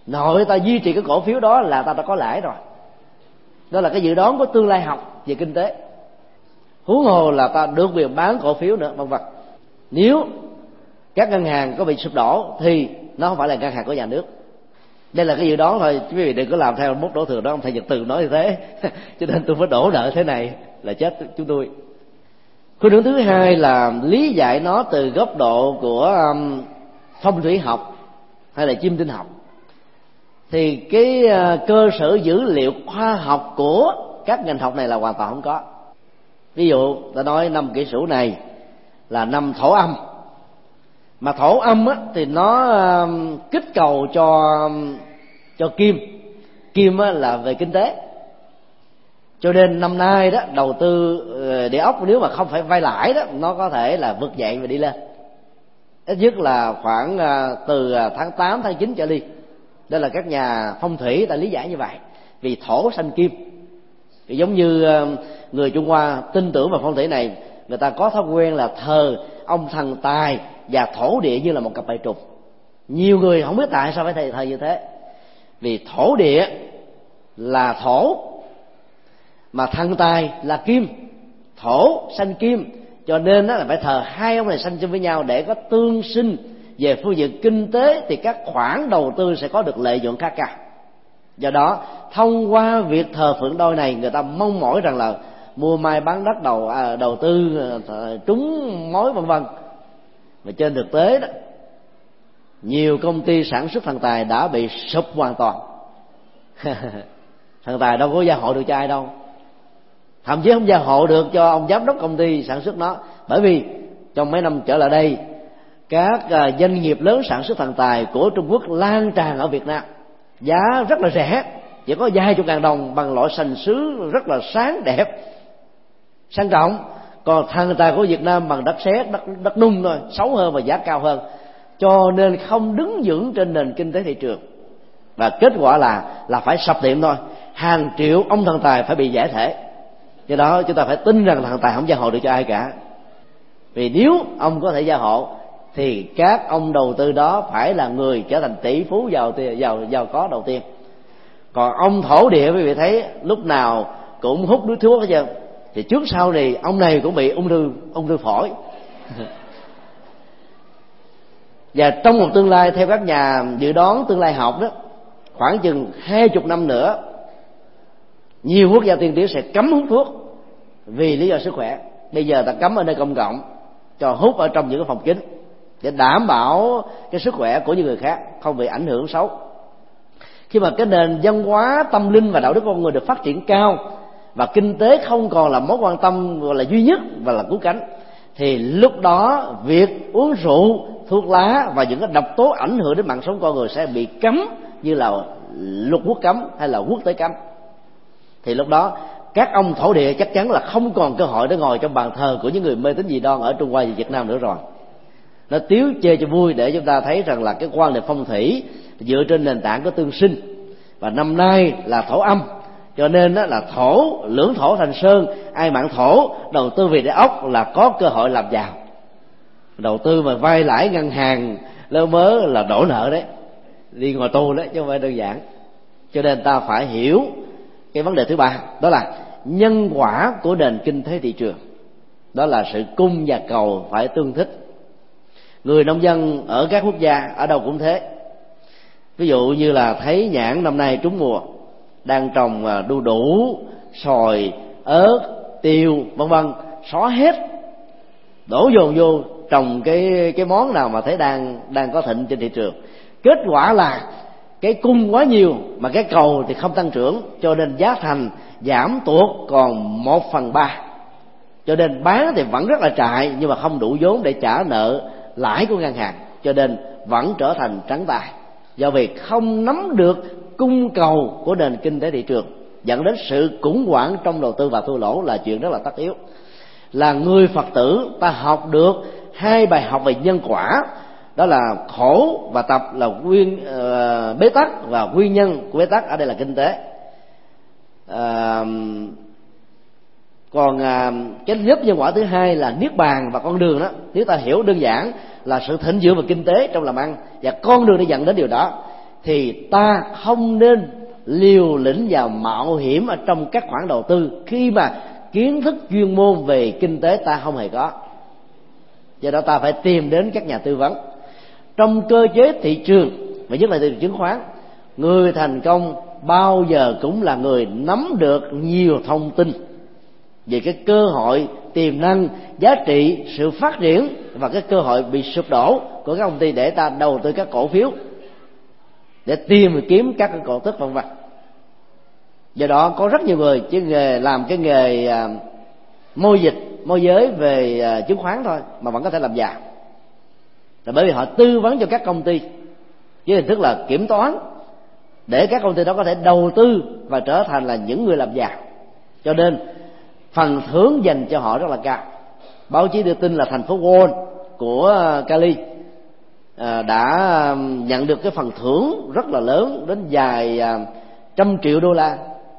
Speaker 2: nội ta duy trì cái cổ phiếu đó là ta đã có lãi rồi. Đó là cái dự đoán của tương lai học về kinh tế. Huống hồ là ta được quyền bán cổ phiếu nữa, vân vân. Nếu các ngân hàng có bị sụp đổ thì nó không phải là ngân hàng của nhà nước. Đây là cái dự đoán thôi, quý vị đừng có làm theo mốt đổ thừa đó. Ông thầy Nhật Từ nói như thế cho nên tôi phải đổ nợ thế này là chết chúng tôi. Khuynh hướng thứ hai là lý giải nó từ góc độ của um, phong thủy học hay là chiêm tinh học. Thì cái uh, cơ sở dữ liệu khoa học của các ngành học này là hoàn toàn không có. Ví dụ ta nói năm kỷ sửu này là năm thổ âm, mà thổ âm á, thì nó uh, kích cầu cho cho kim kim á, là về kinh tế. Cho nên năm nay đó đầu tư địa ốc nếu mà không phải vay lãi đó, nó có thể là vực dậy và đi lên. Ít nhất là khoảng uh, từ tháng tám, tháng chín trở đi. Đây là các nhà phong thủy ta lý giải như vậy. Vì thổ sanh kim. Thì giống như uh, người Trung Hoa tin tưởng vào phong thủy này, người ta có thói quen là thờ ông thần tài và thổ địa như là một cặp bài trùng. Nhiều người không biết tại sao phải thờ, thờ như thế. Vì thổ địa là thổ, mà thần tài là kim, thổ sanh kim, cho nên đó là phải thờ hai ông này sanh chung với nhau để có tương sinh về phương diện kinh tế, thì các khoản đầu tư sẽ có được lợi nhuận khá cao. Do đó thông qua việc thờ phượng đôi này, người ta mong mỏi rằng là mua mai bán đất, đầu à, đầu tư trúng mối vân vân. Mà trên thực tế đó, nhiều công ty sản xuất thần tài đã bị sụp hoàn toàn. Thần tài đâu có gia hộ được cho ai đâu, thậm chí không gia hộ được cho ông giám đốc công ty sản xuất nó. Bởi vì trong mấy năm trở lại đây, các doanh nghiệp lớn sản xuất thần tài của Trung Quốc lan tràn ở Việt Nam, giá rất là rẻ, chỉ có vài chục ngàn đồng, bằng loại sành sứ rất là sáng đẹp sang trọng. Còn thần tài của Việt Nam bằng đất sét, đất, đất nung thôi, xấu hơn và giá cao hơn, cho nên không đứng vững trên nền kinh tế thị trường. Và kết quả là là phải sập tiệm thôi, hàng triệu ông thần tài phải bị giải thể. Do đó chúng ta phải tin rằng thần tài không gia hộ được cho ai cả. Vì nếu ông có thể gia hộ thì các ông đầu tư đó phải là người trở thành tỷ phú giàu giàu giàu có đầu tiên. Còn ông thổ địa quý vị thấy lúc nào cũng hút nước thuốc hết trơn, thì trước sau này ông này cũng bị ung thư ung thư phổi. Và trong một tương lai, theo các nhà dự đoán tương lai học đó, khoảng chừng hai chục năm nữa, nhiều quốc gia tiên tiến sẽ cấm hút thuốc vì lý do sức khỏe. Bây giờ ta cấm ở nơi công cộng, cho hút ở trong những cái phòng kín để đảm bảo cái sức khỏe của những người khác không bị ảnh hưởng xấu. Khi mà cái nền văn hóa tâm linh và đạo đức con người được phát triển cao, và kinh tế không còn là mối quan tâm gọi là duy nhất và là cứu cánh, thì lúc đó việc uống rượu, thuốc lá và những cái độc tố ảnh hưởng đến mạng sống con người sẽ bị cấm như là luật quốc cấm hay là quốc tế cấm. Thì lúc đó các ông thổ địa chắc chắn là không còn cơ hội để ngồi trong bàn thờ của những người mê tín dị đoan ở Trung Hoa và Việt Nam nữa rồi. Nó tiếu chê cho vui để chúng ta thấy rằng là cái quan niệm phong thủy dựa trên nền tảng của tương sinh. Và năm nay là thổ âm, cho nên đó là thổ, lưỡng thổ thành sơn, ai mạng thổ đầu tư về địa ốc là có cơ hội làm giàu. Đầu tư mà vay lãi ngân hàng lơ mớ là đổ nợ đấy, đi ngồi tù đấy, chứ không phải đơn giản. Cho nên ta phải hiểu cái vấn đề thứ ba, đó là nhân quả của nền kinh tế thị trường. Đó là sự cung và cầu phải tương thích. Người nông dân ở các quốc gia ở đâu cũng thế. Ví dụ như là thấy nhãn năm nay trúng mùa, đang trồng đu đủ, xoài, ớt, tiêu vân vân, xóa hết, đổ dồn vô trồng cái cái món nào mà thấy đang đang có thịnh trên thị trường. Kết quả là cái cung quá nhiều mà cái cầu thì không tăng trưởng, cho nên giá thành giảm tuột còn một phần ba. Cho nên bán thì vẫn rất là trại, nhưng mà không đủ vốn để trả nợ lãi của ngân hàng, cho nên vẫn trở thành trắng tay. Do việc không nắm được cung cầu của nền kinh tế thị trường, dẫn đến sự khủng hoảng trong đầu tư và thua lỗ là chuyện rất là tất yếu. Là người Phật tử, ta học được hai bài học về nhân quả, đó là khổ và tập là nguyên uh, bế tắc, và nguyên nhân của bế tắc ở đây là kinh tế. Uh, còn uh, cái lớp nhân quả thứ hai là niết bàn và con đường đó, nếu ta hiểu đơn giản là sự thịnh vượng và kinh tế trong làm ăn và con đường để dẫn đến điều đó, thì ta không nên liều lĩnh và mạo hiểm ở trong các khoản đầu tư khi mà kiến thức chuyên môn về kinh tế ta không hề có. Do đó ta phải tìm đến các nhà tư vấn. Trong cơ chế thị trường, và nhất là thị trường chứng khoán, người thành công bao giờ cũng là người nắm được nhiều thông tin về cái cơ hội, tiềm năng, giá trị, sự phát triển và cái cơ hội bị sụp đổ của các công ty để ta đầu tư các cổ phiếu, để tìm kiếm các cái cổ tức vân vân. Do đó có rất nhiều người chỉ nghề làm cái nghề à, môi dịch, môi giới về à, chứng khoán thôi mà vẫn có thể làm giàu, là bởi vì họ tư vấn cho các công ty với hình thức là kiểm toán, để các công ty đó có thể đầu tư và trở thành là những người làm giàu. Cho nên phần thưởng dành cho họ rất là cao. Báo chí đưa tin là thành phố Wall của Cali à, đã nhận được cái phần thưởng rất là lớn đến vài à, trăm triệu đô la,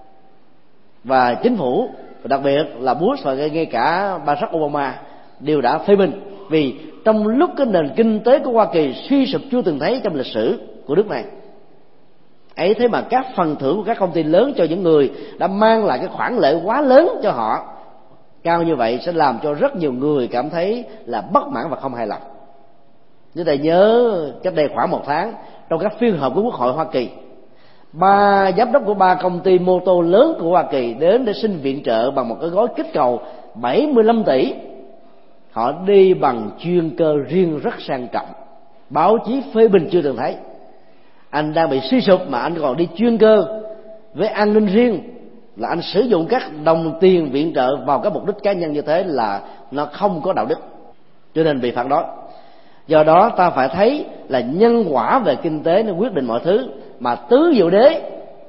Speaker 2: và chính phủ, đặc biệt là Bush và ngay cả Barack Obama đều đã phê bình, vì trong lúc cái nền kinh tế của Hoa Kỳ suy sụp chưa từng thấy trong lịch sử của nước này ấy, thế mà các phần thưởng của các công ty lớn cho những người đã mang lại cái khoản lợi quá lớn cho họ cao như vậy sẽ làm cho rất nhiều người cảm thấy là bất mãn và không hài lòng. Nếu thầy nhớ cách đây khoảng một tháng, trong các phiên họp của Quốc hội Hoa Kỳ, ba giám đốc của ba công ty mô tô lớn của Hoa Kỳ đến để xin viện trợ bằng một cái gói kích cầu bảy mươi lăm tỷ. Họ đi bằng chuyên cơ riêng rất sang trọng, báo chí phê bình chưa từng thấy. Anh đang bị suy sụp mà anh còn đi chuyên cơ với an ninh riêng, là anh sử dụng các đồng tiền viện trợ vào các mục đích cá nhân như thế là nó không có đạo đức, cho nên bị phản đối. Do đó ta phải thấy là nhân quả về kinh tế nó quyết định mọi thứ, mà tứ diệu đế,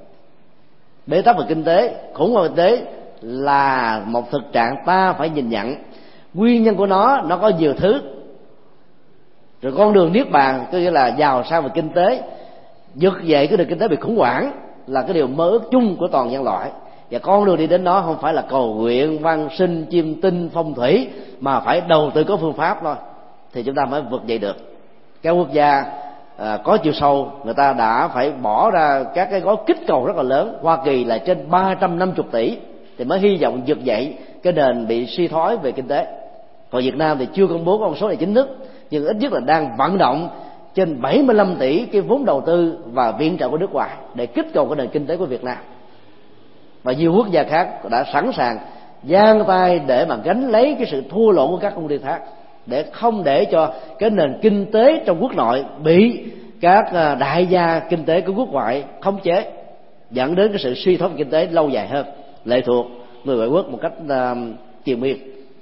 Speaker 2: bế tắc về kinh tế, khủng hoảng kinh tế là một thực trạng ta phải nhìn nhận. Nguyên nhân của nó nó có nhiều thứ. Rồi con đường niết bàn, có nghĩa là giàu sang về kinh tế, vực dậy cái nền kinh tế bị khủng hoảng là cái điều mơ ước chung của toàn nhân loại. Và con đường đi đến đó không phải là cầu nguyện, văn sinh, chiêm tinh, phong thủy, mà phải đầu tư có phương pháp thôi, thì chúng ta mới vực dậy được. Các quốc gia à, có chiều sâu, người ta đã phải bỏ ra các cái gói kích cầu rất là lớn. Hoa Kỳ là trên ba trăm năm mươi tỷ thì mới hy vọng vực dậy cái nền bị suy thoái về kinh tế. Còn Việt Nam thì chưa công bố con số này chính thức, nhưng ít nhất là đang vận động trên bảy mươi lăm tỷ cái vốn đầu tư và viện trợ của nước ngoài để kích cầu cái nền kinh tế của Việt Nam. Và nhiều quốc gia khác đã sẵn sàng giang tay để mà gánh lấy cái sự thua lỗ của các công ty khác, để không để cho cái nền kinh tế trong quốc nội bị các đại gia kinh tế của quốc ngoại khống chế, dẫn đến cái sự suy thoái kinh tế lâu dài hơn, lệ thuộc người ngoại quốc một cách uh, triền miên.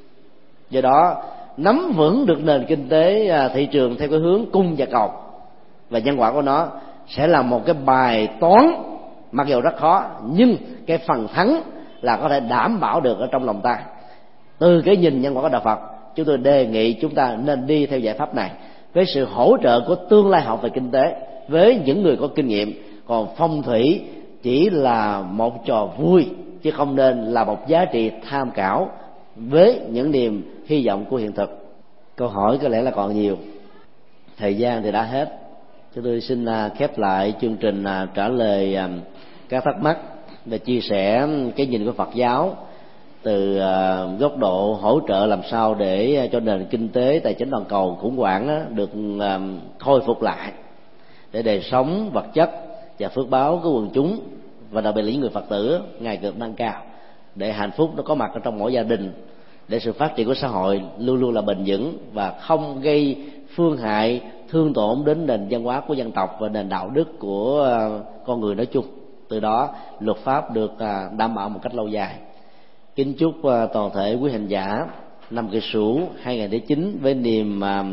Speaker 2: Do đó nắm vững được nền kinh tế uh, thị trường theo cái hướng cung và cầu, và nhân quả của nó sẽ là một cái bài toán mặc dù rất khó, nhưng cái phần thắng là có thể đảm bảo được ở trong lòng ta. Từ cái nhìn nhân quả của đạo Phật, chúng tôi đề nghị chúng ta nên đi theo giải pháp này với sự hỗ trợ của tương lai học về kinh tế với những người có kinh nghiệm. Còn phong thủy chỉ là một trò vui, chứ không nên là một giá trị tham khảo với những niềm hy vọng của hiện thực. Câu hỏi có lẽ là còn nhiều, thời gian thì đã hết. Chúng tôi xin khép lại chương trình trả lời các thắc mắc và chia sẻ cái nhìn của Phật giáo từ góc độ hỗ trợ làm sao để cho nền kinh tế tài chính toàn cầu khủng hoảng được khôi phục lại, để đời sống vật chất và phước báo của quần chúng và đặc biệt là những người Phật tử ngày càng nâng cao, để hạnh phúc nó có mặt ở trong mỗi gia đình, để sự phát triển của xã hội luôn luôn là bền vững và không gây phương hại, thương tổn đến nền văn hóa của dân tộc và nền đạo đức của con người nói chung. Từ đó luật pháp được đảm bảo một cách lâu dài. Kính chúc toàn thể quý hành giả năm Kỷ Sửu hai nghìn không trăm lẻ chín với niềm uh,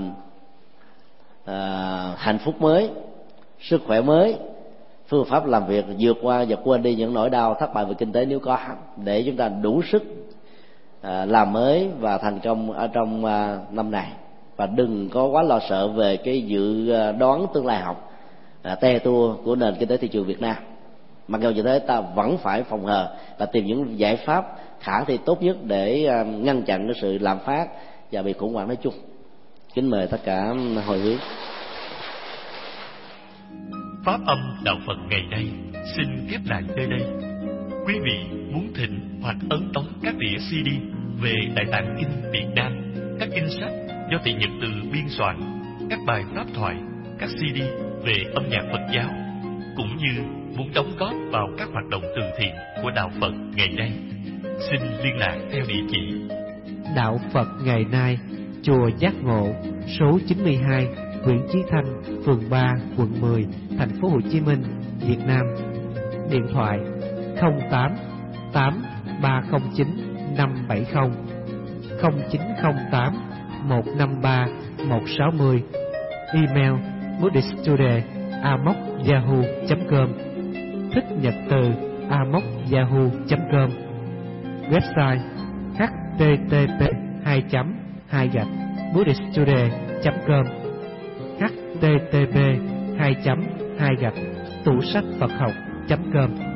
Speaker 2: uh, hạnh phúc mới, sức khỏe mới, phương pháp làm việc vượt qua và quên đi những nỗi đau thất bại về kinh tế nếu có, để chúng ta đủ sức uh, làm mới và thành công ở trong uh, năm này. Và đừng có quá lo sợ về cái dự đoán tương lai học uh, te tua của nền kinh tế thị trường Việt Nam. Mặc dù như thế, ta vẫn phải phòng hờ và tìm những giải pháp khả thi tốt nhất để ngăn chặn cái sự lạm phát và bị khủng hoảng nói chung. Kính mời tất cả hồi hướng.
Speaker 9: Pháp âm đạo Phật ngày nay xin khép lại nơi đây. Quý vị muốn thỉnh hoặc ấn tống các đĩa xê đê về Đại Tạng Kinh Việt Nam, các kinh sách do Tỳ Nhật Từ biên soạn, các bài pháp thoại, các xê đê về âm nhạc Phật giáo, cũng như muốn đóng góp vào các hoạt động từ thiện của đạo Phật ngày nay, xin liên lạc theo địa chỉ
Speaker 10: Đạo Phật ngày nay, chùa Giác Ngộ, số chín mươi hai, Nguyễn Chí Thanh, phường ba, quận mười, thành phố Hồ Chí Minh, Việt Nam. Điện thoại không tám tám ba không chín năm bảy không, không chín không tám một năm ba một sáu không. Email buddhisttoday a m o c yahoo chấm com, thích nhật từ a m o c yahoo chấm com. Website h t t p hai chấm hai gạch buddhisttoday chấm com, h t t p hai chấm hai gạch tủ sách Phật học chấm com.